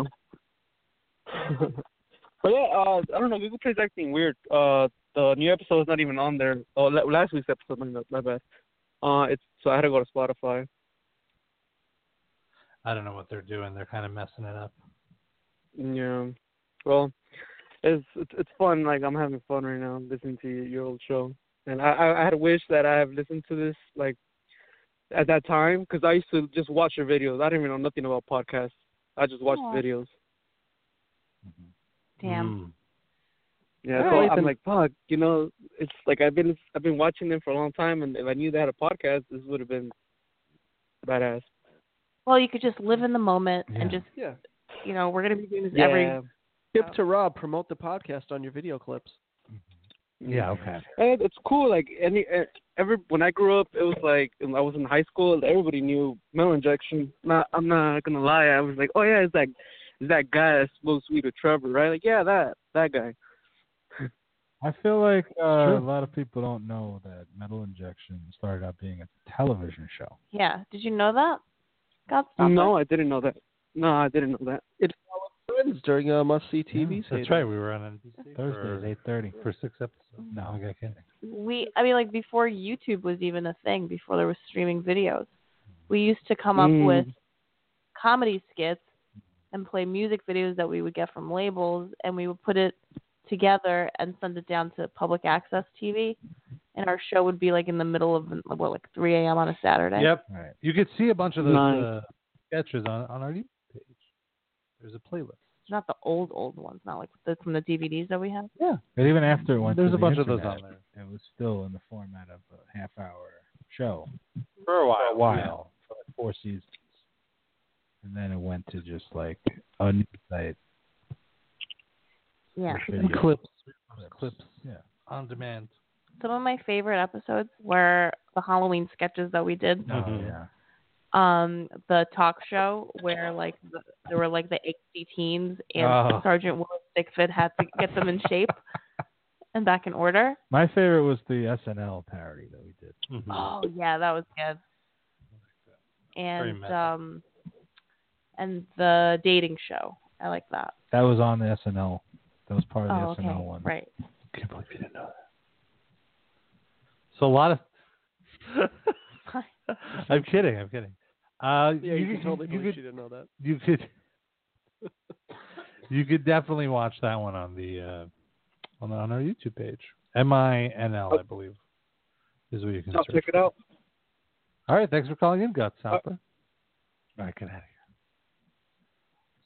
But yeah, uh, I don't know. Google Play's acting weird. Uh, the new episode is not even on there. Oh, la- last week's episode, my, my bad. Uh, it's so I had to go to Spotify. I don't know what they're doing. They're kind of messing it up. Yeah. Well, it's it's, it's fun. Like I'm having fun right now listening to your old show, and I I, I had wished that I have listened to this like at that time because I used to just watch your videos. I didn't even know nothing about podcasts. I just watched Aw. videos. Damn. Mm. Yeah, All so right, I'm then. like, fuck, you know, it's like I've been I've been watching them for a long time, and if I knew they had a podcast, this would have been badass. Well, you could just live in the moment and Yeah. just, Yeah. you know, we're gonna be doing this Yeah, every. Tip to Rob, promote the podcast on your video clips. Yeah, okay. and it's cool. Like any eh, every when I grew up, it was like when I was in high school, everybody knew Metal Injection. Not, I'm not gonna lie, I was like, oh yeah, it's that it's that guy that's supposed to be with Trevor, right? Like yeah, that that guy. I feel like uh, Sure. a lot of people don't know that Metal Injection started out being a television show. Yeah. Did you know that? God stop No, I didn't know that. No, I didn't know that. It followed Friends during a must-see T V. That's right. We were on N B C Thursdays, eight thirty. for, for six episodes. No, I got kidding. We, I mean, like before YouTube was even a thing, before there was streaming videos, we used to come up Mm. with comedy skits and play music videos that we would get from labels, and we would put it together and send it down to public access T V, and our show would be like in the middle of what, like three a.m. on a Saturday. Yep. Right. You could see a bunch of those Nice. uh, sketches on, on our YouTube page. There's a playlist. It's not the old old ones, not like the, from the D V Ds that we have. Yeah. But even after it went There's to a the bunch of those internet, on there. it was still in the format of a half-hour show For a while. for a while, for like four seasons. And then it went to just like a new site. Yeah. with video Clips. clips. Clips. Yeah. On demand. Some of my favorite episodes were the Halloween sketches that we did. Oh, Mhm. yeah. Um, the talk show where like the, there were like the angsty teens and Oh. Sergeant Willis Stickfit had to get them in shape and back in order. My favorite was the S N L parody that we did. Mhm. Oh yeah, that was good. Very And meta. um, and the dating show. I like that. That was on the S N L. That was part of the Oh, S N L okay, one. right. I can't believe you didn't know that. So a lot of. I'm kidding. I'm kidding. Uh, Yeah, you, you, can totally you believe could, she didn't know that. you could you could definitely watch that one on the uh, on, on our YouTube page. M I N L, I believe, is what you can I'll search. check it out. All right, thanks for calling in, Guts Hopper. All right, get out of here.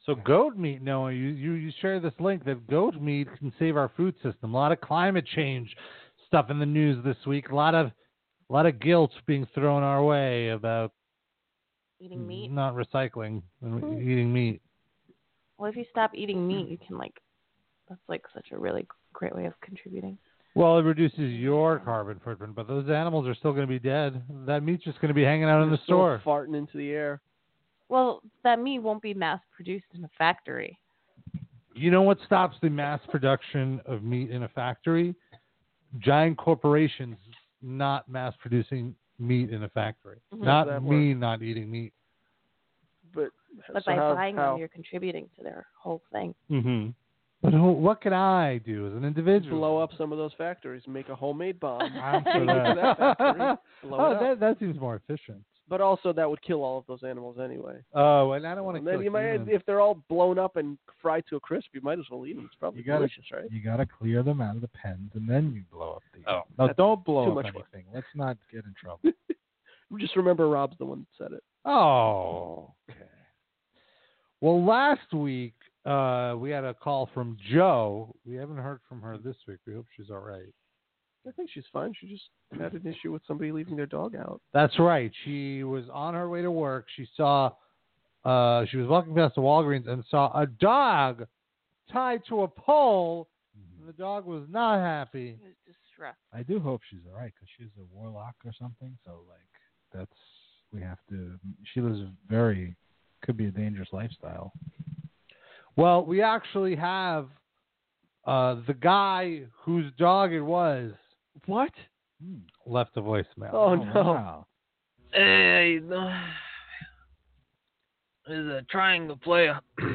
So goat meat, Noah, you, you, you share this link that goat meat can save our food system. A lot of climate change stuff in the news this week. A lot of a lot of guilt being thrown our way about Eating meat. not recycling and eating meat. Well, if you stop eating meat, you can like. That's like such a really great way of contributing. Well, it reduces your carbon footprint, but those animals are still going to be dead. That meat's just going to be hanging out in the Still store. farting into the air. Well, that meat won't be mass produced in a factory. You know what stops the mass production of meat in a factory? Giant corporations not mass producing meat in a factory. Mhm. Not How does that me not eating meat. But, But so by how, buying how? them, you're contributing to their whole thing. Mm-hmm. But who, what can I do as an individual? Blow up some of those factories and make a homemade bomb. I'm for Take it to that. that factory, blow oh, it up. that, that seems more efficient. But also, that would kill all of those animals anyway. Oh, and I don't want to And kill then you might, humans. if they're all blown up and fried to a crisp, you might as well eat them. It's probably You gotta, delicious, right? you gotta clear them out of the pens and then you blow up the. Oh, no, that's don't blow too up much work. anything. Let's not get in trouble. Just remember, Rob's the one that said it. Oh, okay. Well, last week uh, we had a call from Joe. We haven't heard from her this week. We hope she's all right. I think she's fine. She just had an issue with somebody leaving their dog out. That's right. She was on her way to work. She saw, uh, she was walking past the Walgreens and saw a dog tied to a pole. And the dog was not happy. He was distressed. I do hope she's all right because she's a warlock or something. So like that's we have to. She lives a very could be a dangerous lifestyle. Well, we actually have uh, the guy whose dog it was. What? Left a voicemail. Oh, no. Wow. Hey, no. There's a triangle player.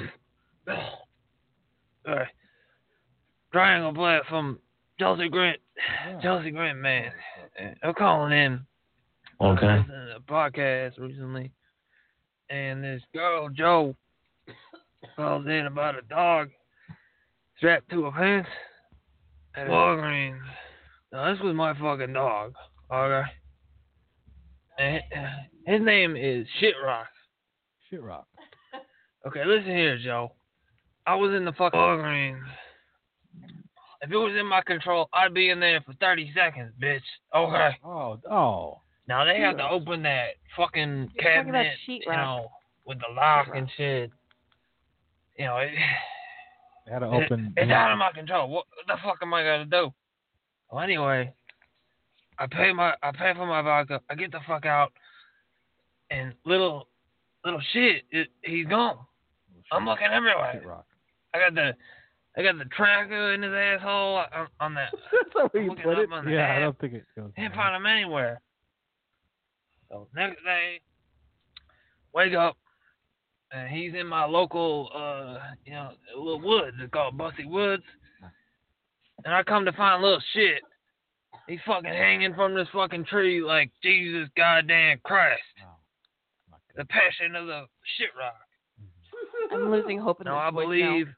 Sorry. Triangle player from Chelsea Grant. Yeah. Chelsea Grant, man. I'm calling in. Okay. I was listening to a podcast recently, and this girl, Joe, calls in about a dog strapped to a fence at Walgreens. Now, this was my fucking dog, okay? And his name is Shitrock. Shit rock. Okay, listen here, Joe. I was in the fucking Walgreens. If it was in my control, I'd be in there for thirty seconds, bitch. Okay. Oh, oh. Now, they have to open that fucking You're talking about cabinet, you sheetrock. know, with the lock and shit. You know, it, They had to it- open. it's out of my control. What the fuck am I gonna do? Well, anyway, I pay my I pay for my vodka. I get the fuck out, and little little shit, it, he's gone. I'm looking everywhere. Shit rock. I got the I got the tracker in his asshole on, on that. That's not where I'm you looking put up it. on the Yeah, I app. don't think it goes. Can't there. find him anywhere. So next day, wake up, and he's in my local, uh, you know, little woods. It's called Bussy Woods. And I come to find little shit. He's fucking hanging from this fucking tree like Jesus goddamn Christ. Oh, not The good. passion of the shit rock. I'm losing hope in Now this I voicemail. believe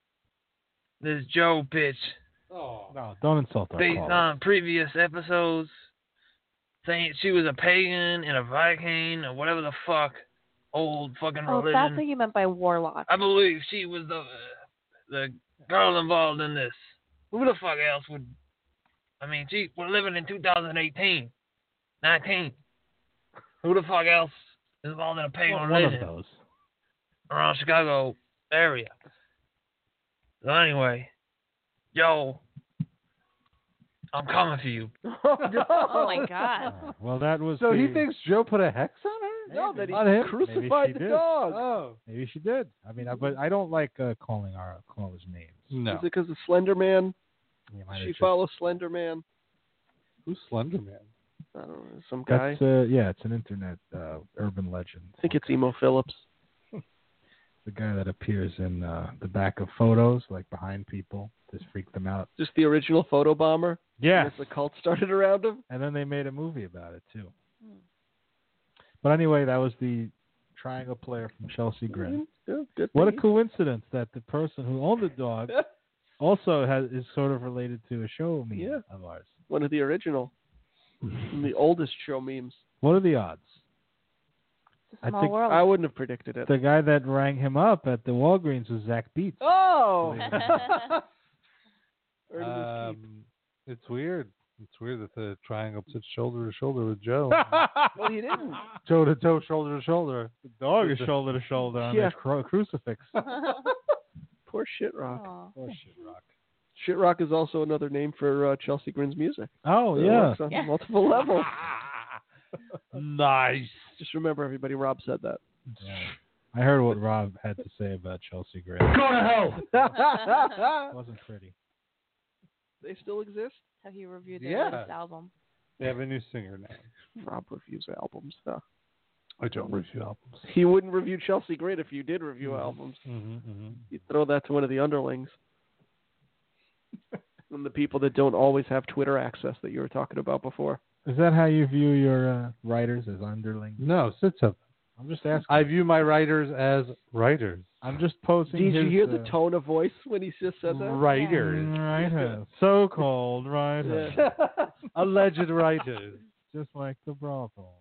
this Joe bitch, No, don't insult our based caller. on previous episodes, saying she was a pagan and a Viking or whatever the fuck old fucking Oh, religion. that's what you meant by warlock. I believe she was the the girl involved in this. Who the fuck else would? I mean, gee, we're living in two thousand eighteen, nineteen. Who the fuck else is involved in a pagan One, one of religion those. around Chicago area? So anyway, yo, I'm coming for you. Oh my god. Oh, well, that was. So he the- thinks Joe put a hex on her? No, that he Not him. Maybe crucified she the did. dog. Oh. Maybe she did. I mean, I, but I don't like uh, calling our callers names. No. Is it because of Slender Man? You might She have just- follows Slender Man. Who's Slender Man? I don't know, some guy. That's uh, yeah, it's an internet uh, urban legend. I think it's Emo Phillips. The guy that appears in uh, the back of photos, like behind people, just freak them out. Just the original photo bomber. Yeah. And the cult started around him. And then they made a movie about it too. Hmm. But anyway, that was the triangle player from Chelsea Grin. Yeah, good What a thing. coincidence that the person who owned the dog also has is sort of related to a show meme Yeah. of ours. One of the original, the oldest show memes. What are the odds? It's a I small think world. I wouldn't have predicted it. the guy that rang him up at the Walgreens was Zach Beats. Oh. Um, it's weird. It's weird that the triangle sits shoulder to shoulder with Joe. Well, he didn't. Toe to toe, shoulder to shoulder. The dog is shoulder to shoulder on Yeah. that cru- crucifix. Poor Shitrock. Aw. Oh, Shitrock. Shitrock is also another name for uh, Chelsea Grin's music. Oh, It yeah. works on Yeah. multiple levels. Nice. Just remember, everybody, Rob said that. Yeah. I heard what Rob had to say about Chelsea Grin. Go to hell. It wasn't pretty. They still exist? How he reviewed their Yeah. latest album. They have a new singer now. Rob reviews albums. Huh? I don't review albums. He wouldn't review Chelsea Grin if you did review Mhm. albums. Mm-hmm, mm-hmm. You'd throw that to one of the underlings. And the people that don't always have Twitter access that you were talking about before. Is that how you view your uh, writers, as underlings? No, sit up. I'm just asking. I view my writers as writers. I'm just posting Did his, you hear uh, the tone of voice when he just said that? Writers. Writers. So-called writers. Yeah. Alleged writers. Just like the brothel.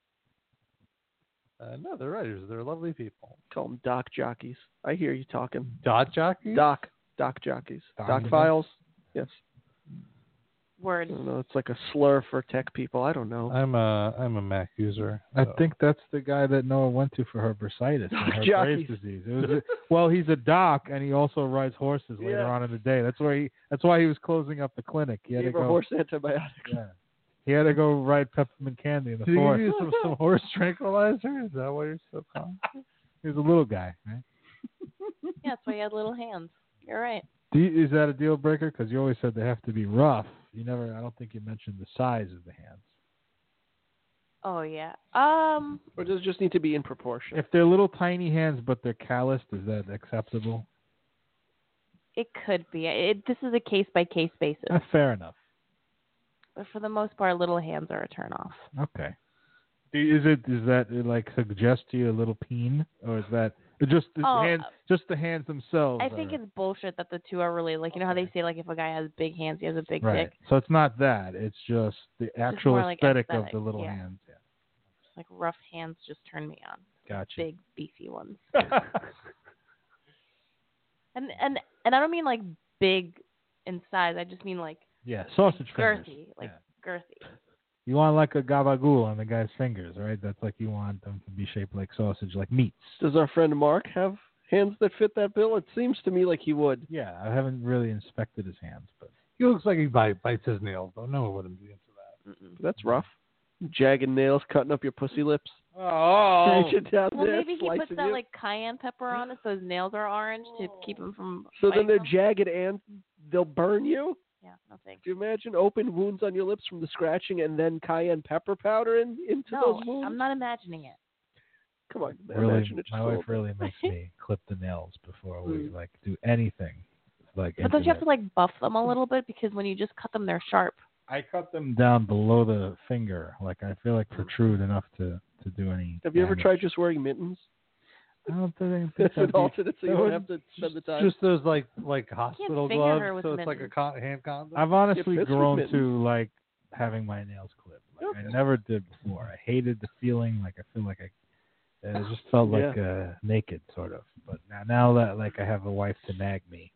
Uh, no, they're writers. They're lovely people. Call them doc jockeys. I hear you talking. Dot jockeys? Doc. Doc jockeys. Doc Doc jockeys? files. Yes. Word. I don't know. It's like a slur for tech people. I don't know. I'm a I'm a Mac user. I so. think that's the guy that Noah went to for her bursitis and Doc her jockeys. Graves' disease. It was a, well, he's a doc and he also rides horses later Yeah. on in the day. That's why he. That's why he was closing up the clinic. He had Gave to her go. horse antibiotics. Yeah. He had to go ride peppermint candy in the Did he give forest. you some, some horse tranquilizer? Is that why you're so calm? He was a little guy, right? Yeah, that's why he had little hands. You're right. Do you, is that a deal breaker? Because you always said they have to be rough. You never. I don't think you mentioned the size of the hands. Oh yeah. Um. Or does it just need to be in proportion? If they're little tiny hands but they're calloused, is that acceptable? It could be. It, this is a case by case basis. Uh, fair enough. But for the most part, little hands are a turn off. Okay. Do you- Is it is that it, like suggest to you a little peen, or is that it just the Oh, hands, uh, just the hands themselves? I think are- it's bullshit that the two are related. Like you know how they say like if a guy has big hands, he has a big right. dick. So it's not that. It's just the actual more like aesthetic, of aesthetic, the little yeah. hands. Yeah. Like rough hands just turn me on. Gotcha. Big beefy ones. and and and I don't mean like big in size. I just mean like Yeah. Sausage fingers. girthy, like girthy. You want like a gabagool on the guy's fingers, right? That's like you want them to be shaped like sausage, like meats. Does our friend Mark have hands that fit that bill? It seems to me like he would. Yeah, I haven't really inspected his hands, but He looks like he bite, bites his nails, though. No one wouldn't be into that. Mm-mm. That's rough. Jagged nails cutting up your pussy lips. Oh. Reaching down Well, there, maybe he puts slicing that you. like cayenne pepper on it so his nails are orange to keep him from. So then biting they're them. jagged and they'll burn you? Yeah, no thanks. Do you imagine open wounds on your lips from the scratching and then cayenne pepper powder in, into No, those wounds? I'm not imagining it. Come on, man, really, imagine it just my a wife little bit. really makes me clip the nails before we Mm. like do anything. Like, But don't you have into to like buff them a little bit because when you just cut them, they're sharp. I cut them down below the finger, like I feel like protrude enough to to do any. Have you ever damage. tried just wearing mittens? I don't think As that'd an be- alternate so you that don't would- have to spend the time. Just those like like hospital finger gloves, her with so it's like a mittens. con- hand condom. I've honestly fits with grown mittens. to like having my nails clipped. Like I never did before. I hated the feeling. Like I feel like I, it just felt like uh, naked, sort of. But now, now that like I have a wife to nag me,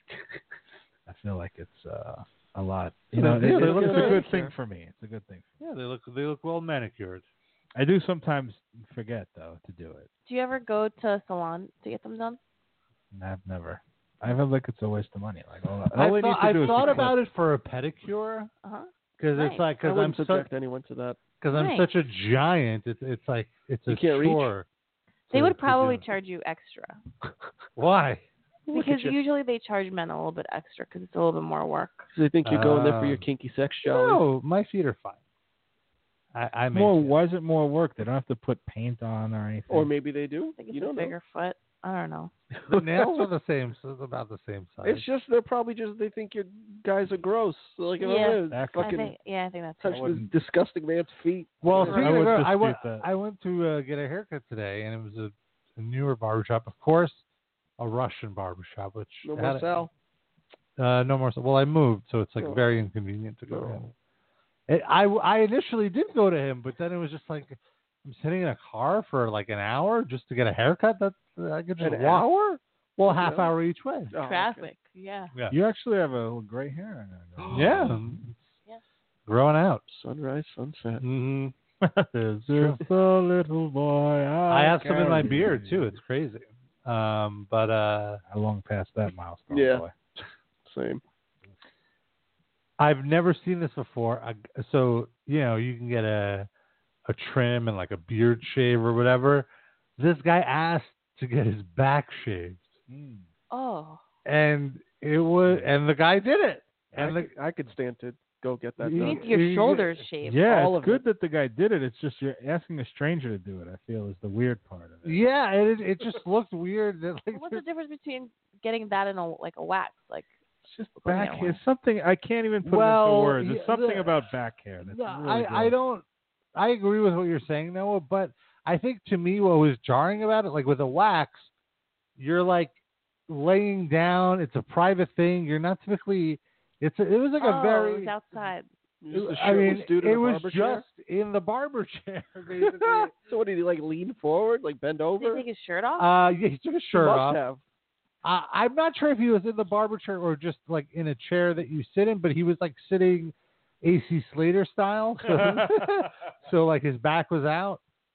I feel like it's uh, a lot. You know, Yeah, it- they it's, look it's a good. good thing for me. It's a good thing. Yeah, they look they look well manicured. I do sometimes forget though to do it. Do you ever go to a salon to get them done? And I've never. I feel like it's a waste of money. Like all, all I I need thought, to I do is thought to about clip. it for a pedicure Uh huh. because Nice. it's like I because I'm wouldn't so, subject anyone to that. because I'm Nice. such a giant. It's it's like it's a You can't reach? chore. They to- would to probably do. charge you extra Why? Look because at you. usually they charge men a little bit extra because it's a little bit more work. They think you're going there for your Um, kinky sex jolly. No, my feet are fine. I I It's make more. it. Why is it more work? They don't have to put paint on or anything. Or maybe they do. I think it's You a don't know. bigger foot. I don't know. The nails are the same, so it's about the same size. It's just they're probably just they think your guys are gross. So like, Yeah. oh, Exactly. I fucking think yeah, I think that's touch it. this wouldn't- disgusting man's feet. Well, I speaking of would that, I went. dispute that. I went to uh, get a haircut today, and it was a, a newer barbershop, of course, a Russian barbershop, which No had more a- Sal. Uh, no more. Well, I moved, so it's like Oh. very inconvenient to go to Oh. him. It, I I initially did go to him, but then it was just like I'm sitting in a car for like an hour just to get a haircut. That's I could just An walk. hour? Well, half Really? hour each way. Oh, Traffic. okay. Yeah. Yeah. You actually have a little gray hair. Yeah. Yeah. Growing out. Sunrise, sunset. Mm-hmm. Is this a little boy? I have some in my carry? beard too. It's crazy. Um, but uh, I long past that milestone. Yeah. Boy. Same. I've never seen this before. I, so you know, you can get a a trim and like a beard shave or whatever. This guy asked to get his back shaved, Mm. Oh. and it was, and the guy did it. And I, the, could, I could stand to go get that You done. need your you- shoulders shaved. Yeah, all it's of good it. that the guy did it. It's just you're asking a stranger to do it. I feel is the weird part of it. yeah, and it, it just looked weird. That, like, What's the difference between getting that and a like a wax? Like, It's just Putting back it hair. away. Something I can't even put Well, into words. There's yeah, something the- about back hair. That's No, really I, I gross. don't. I agree with what you're saying, Noah. But I think to me, what was jarring about it, like with a wax, you're like laying down. It's a private thing. You're not typically. It's a, it was like oh, a very. it was outside. Just a I mean, shirtless dude in it a was barber just chair? in the barber chair, basically. So what did he like lean forward, like bend Did he over? take his shirt off? uh, yeah, he took his He shirt must off. have. Uh, I'm not sure if he was in the barber chair or just like in a chair that you sit in, but he was like sitting A C Slater style. So, so like his back was out.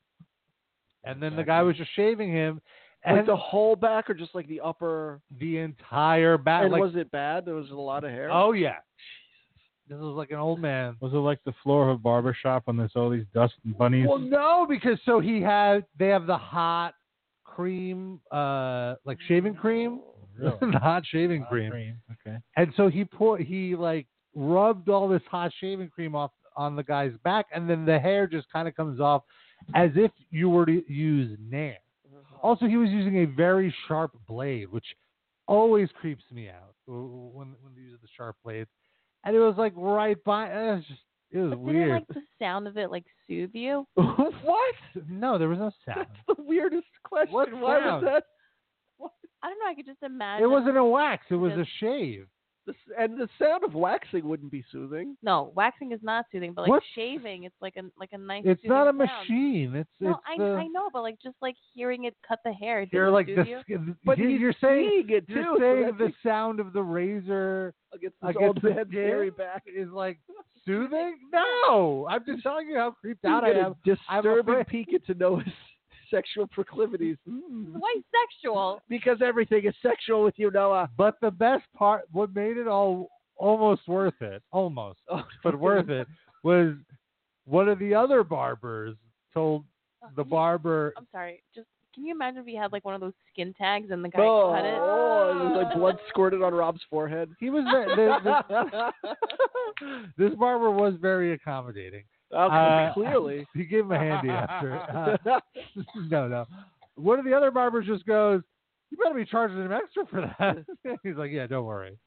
And then the guy was just shaving him. And Like the whole back, or just like the upper? the entire back. And like, was it bad? There was a lot of hair. oh, yeah. This was like an old man. Was it like the floor of a barber shop when there's all these dust bunnies? Well, no, because so he had, they have the hot cream, uh, like shaving cream. Really? the hot shaving Hot cream. cream. Okay. And so he poured, he like rubbed all this hot shaving cream off on the guy's back, and then the hair just kind of comes off as if you were to use Nair. Also, he was using a very sharp blade, which always creeps me out when when they use the sharp blades. And it was like right by. It was just it was But weird. didn't like the sound of it like soothe you? What? No, there was no sound. That's the weirdest question. What Why sound? was that? I don't know. I could just imagine. It wasn't a wax. It was a Just- shave. The, s- and the sound of waxing wouldn't be soothing. No, waxing is not soothing, but like What? shaving, it's like a like a nice. It's not a soothing sound. machine. It's No, it's I the, I know, but like just like hearing it cut the hair. Did You're it like soothe the you? skin- But you're, he's you're saying seeing it you're too, so saying that's the like- sound of the razor Against this against old the man's skin hairy back. is like soothing. No, I'm just telling you how creeped out I You get am. a I'm disturbing afraid- peek into Noah's sexual proclivities. Why sexual? Because everything is sexual with you, Noah. But the best part, what made it all almost worth it, almost, Oh, but worth it, was one of the other barbers told the barber. I'm sorry. Just can you imagine if he had like one of those skin tags and the guy Oh, cut it? oh, and there's like blood squirted on Rob's forehead. He was the, the, this barber was very accommodating. Okay, Uh, clearly. He gave him a handy after. Uh, no, no. One of the other barbers just goes, "You better be charging him extra for that." He's like, "Yeah, don't worry."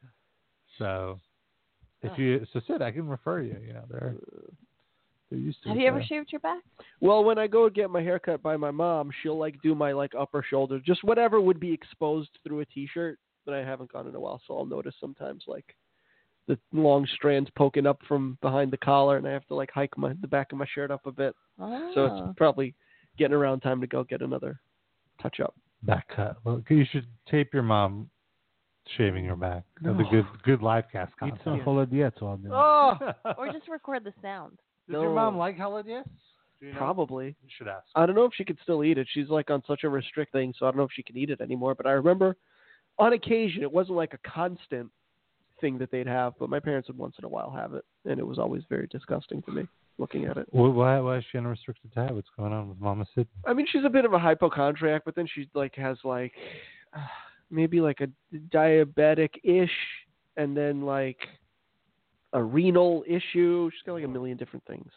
So, if you so Sid, I can refer you. You know, they're they're used to. Have it you ever there. shaved your back? Well, when I go get my hair cut by my mom, she'll like do my like upper shoulder, just whatever would be exposed through a t-shirt that I haven't gone in a while. So I'll notice sometimes like the long strands poking up from behind the collar, and I have to like hike my the back of my shirt up a bit. Oh. So it's probably getting around time to go get another touch up. back cut? Well, you should tape your mom shaving your back. That's No. a good good live cast Eat content. some holodietz all day. Oh, or just record the sound. Does your No. mom like hollandaise? Do you know? probably. You should ask. I don't know if she could still eat it. She's like on such a restrict thing, so I don't know if she can eat it anymore. But I remember on occasion, it wasn't like a constant thing that they'd have, but my parents would once in a while have it, and it was always very disgusting to me looking at it. Why, why, why is she on a restricted diet? What's going on with Mama Sid? I mean, she's a bit of a hypochondriac, but then she like has like uh, maybe like a diabetic-ish, and then like a renal issue. She's got like a million different things.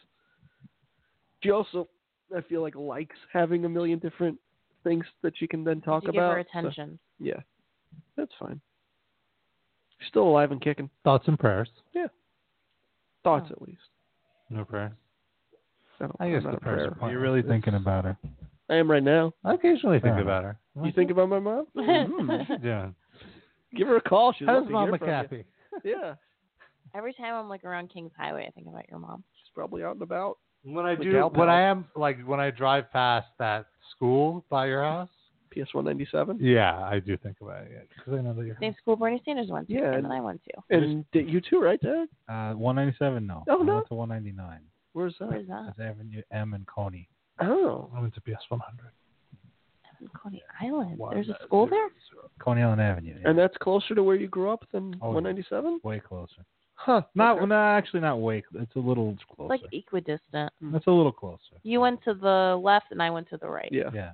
She also, I feel like, likes having a million different things that she can then talk You give about. her so- attention. yeah, that's fine. She's still alive and kicking. Thoughts and prayers. Thoughts, Oh. at least. No prayer. I, don't, I I'm guess not the a prayers prayer. are fine. You're really thinking about her. I am right now. I occasionally think Fair about her. You think about my mom? Mm, what's she doing? Give her a call. She's How's Mama Cappy? Yeah, Every time I'm like around Kings Highway, I think about your mom. she's probably out and about. When I The do, gal when I pals. am like when I drive past that school by your house. P S one ninety-seven. Yeah, I do think about it because I know that you're. Same school Bernie Sanders went to, Yeah, and and- then I went to. And did you too, right, Dad? Uh, one ninety-seven, no. Oh, I no? went to one ninety-nine. Where's that? Where's that? That's Avenue M and Coney. Oh. I went to P S one hundred. Coney Island. One, There's a uh, school zero, there? zero. Coney Island Avenue. Yeah. And that's closer to where you grew up than Oh, one ninety-seven? Way closer. Huh. Not, okay. no, actually not way. It's a little closer. Like equidistant. That's a little closer. You went to the left, and I went to the right. Yeah. Yeah.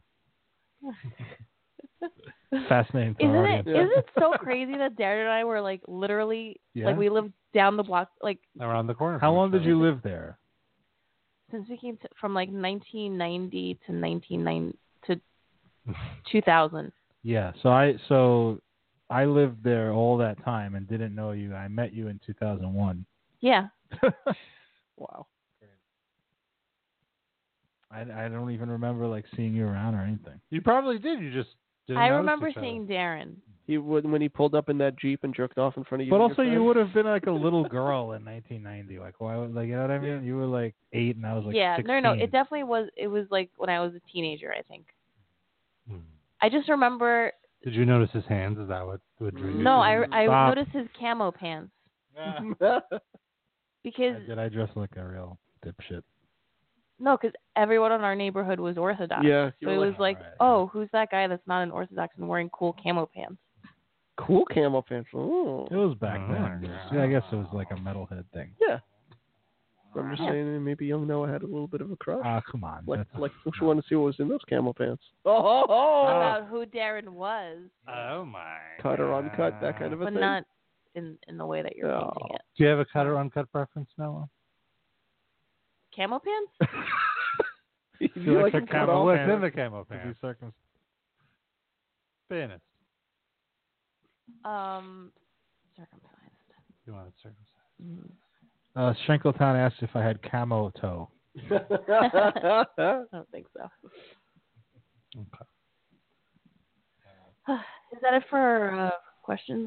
Fascinating. to Isn't our it? audience. Yeah. Isn't it so crazy that Darren and I were like literally Yeah. like we lived down the block like Around the corner. How from long each did other. you live there? since we came to, from like nineteen ninety to nineteen ninety to two thousand. Yeah. So I so I lived there all that time and didn't know you. I met you in two thousand one. Yeah. Wow. I, I don't even remember like seeing you around or anything. You probably did. You just. Didn't I notice remember each other. seeing Darren. He would when he pulled up in that Jeep and jerked off in front of you. But and also, your you friend. would have been like a little girl in nineteen ninety. Like, why? Would, like, you know what I mean? You were like eight, and I was like yeah, sixteen. no, no, it definitely was. It was like when I was a teenager, I think. Hmm. I just remember. Did you notice his hands? Is that what what drew you? No, I I Stop. noticed his camo pants I- because Did I dress like a real dipshit? no, because everyone in our neighborhood was Orthodox. Yeah. So you it were was like, Alright. oh, who's that guy that's not an Orthodox and wearing cool camo pants? cool camo pants. Oh. It was back Oh, then. yeah. Yeah, I guess it was like a metalhead thing. Yeah. I'm just Yeah. saying maybe young Noah had a little bit of a crush. Ah, come on. like, That's- like she wanted to see what was in those camo pants. Oh, oh, About who Darren was, Oh my. cut or uncut, that kind of a but thing. not in in the way that you're Oh. painting it. Do you have a cut or uncut preference, Noah? Camo pants? you You like like the them cut camo off? pants? Within the camo to be pants. circum- Be honest. Um, circumcised. You want it circumcised? Mm. Uh, Shankletown asked if I had camo toe. I don't think so. Okay. Is that it for uh, questions?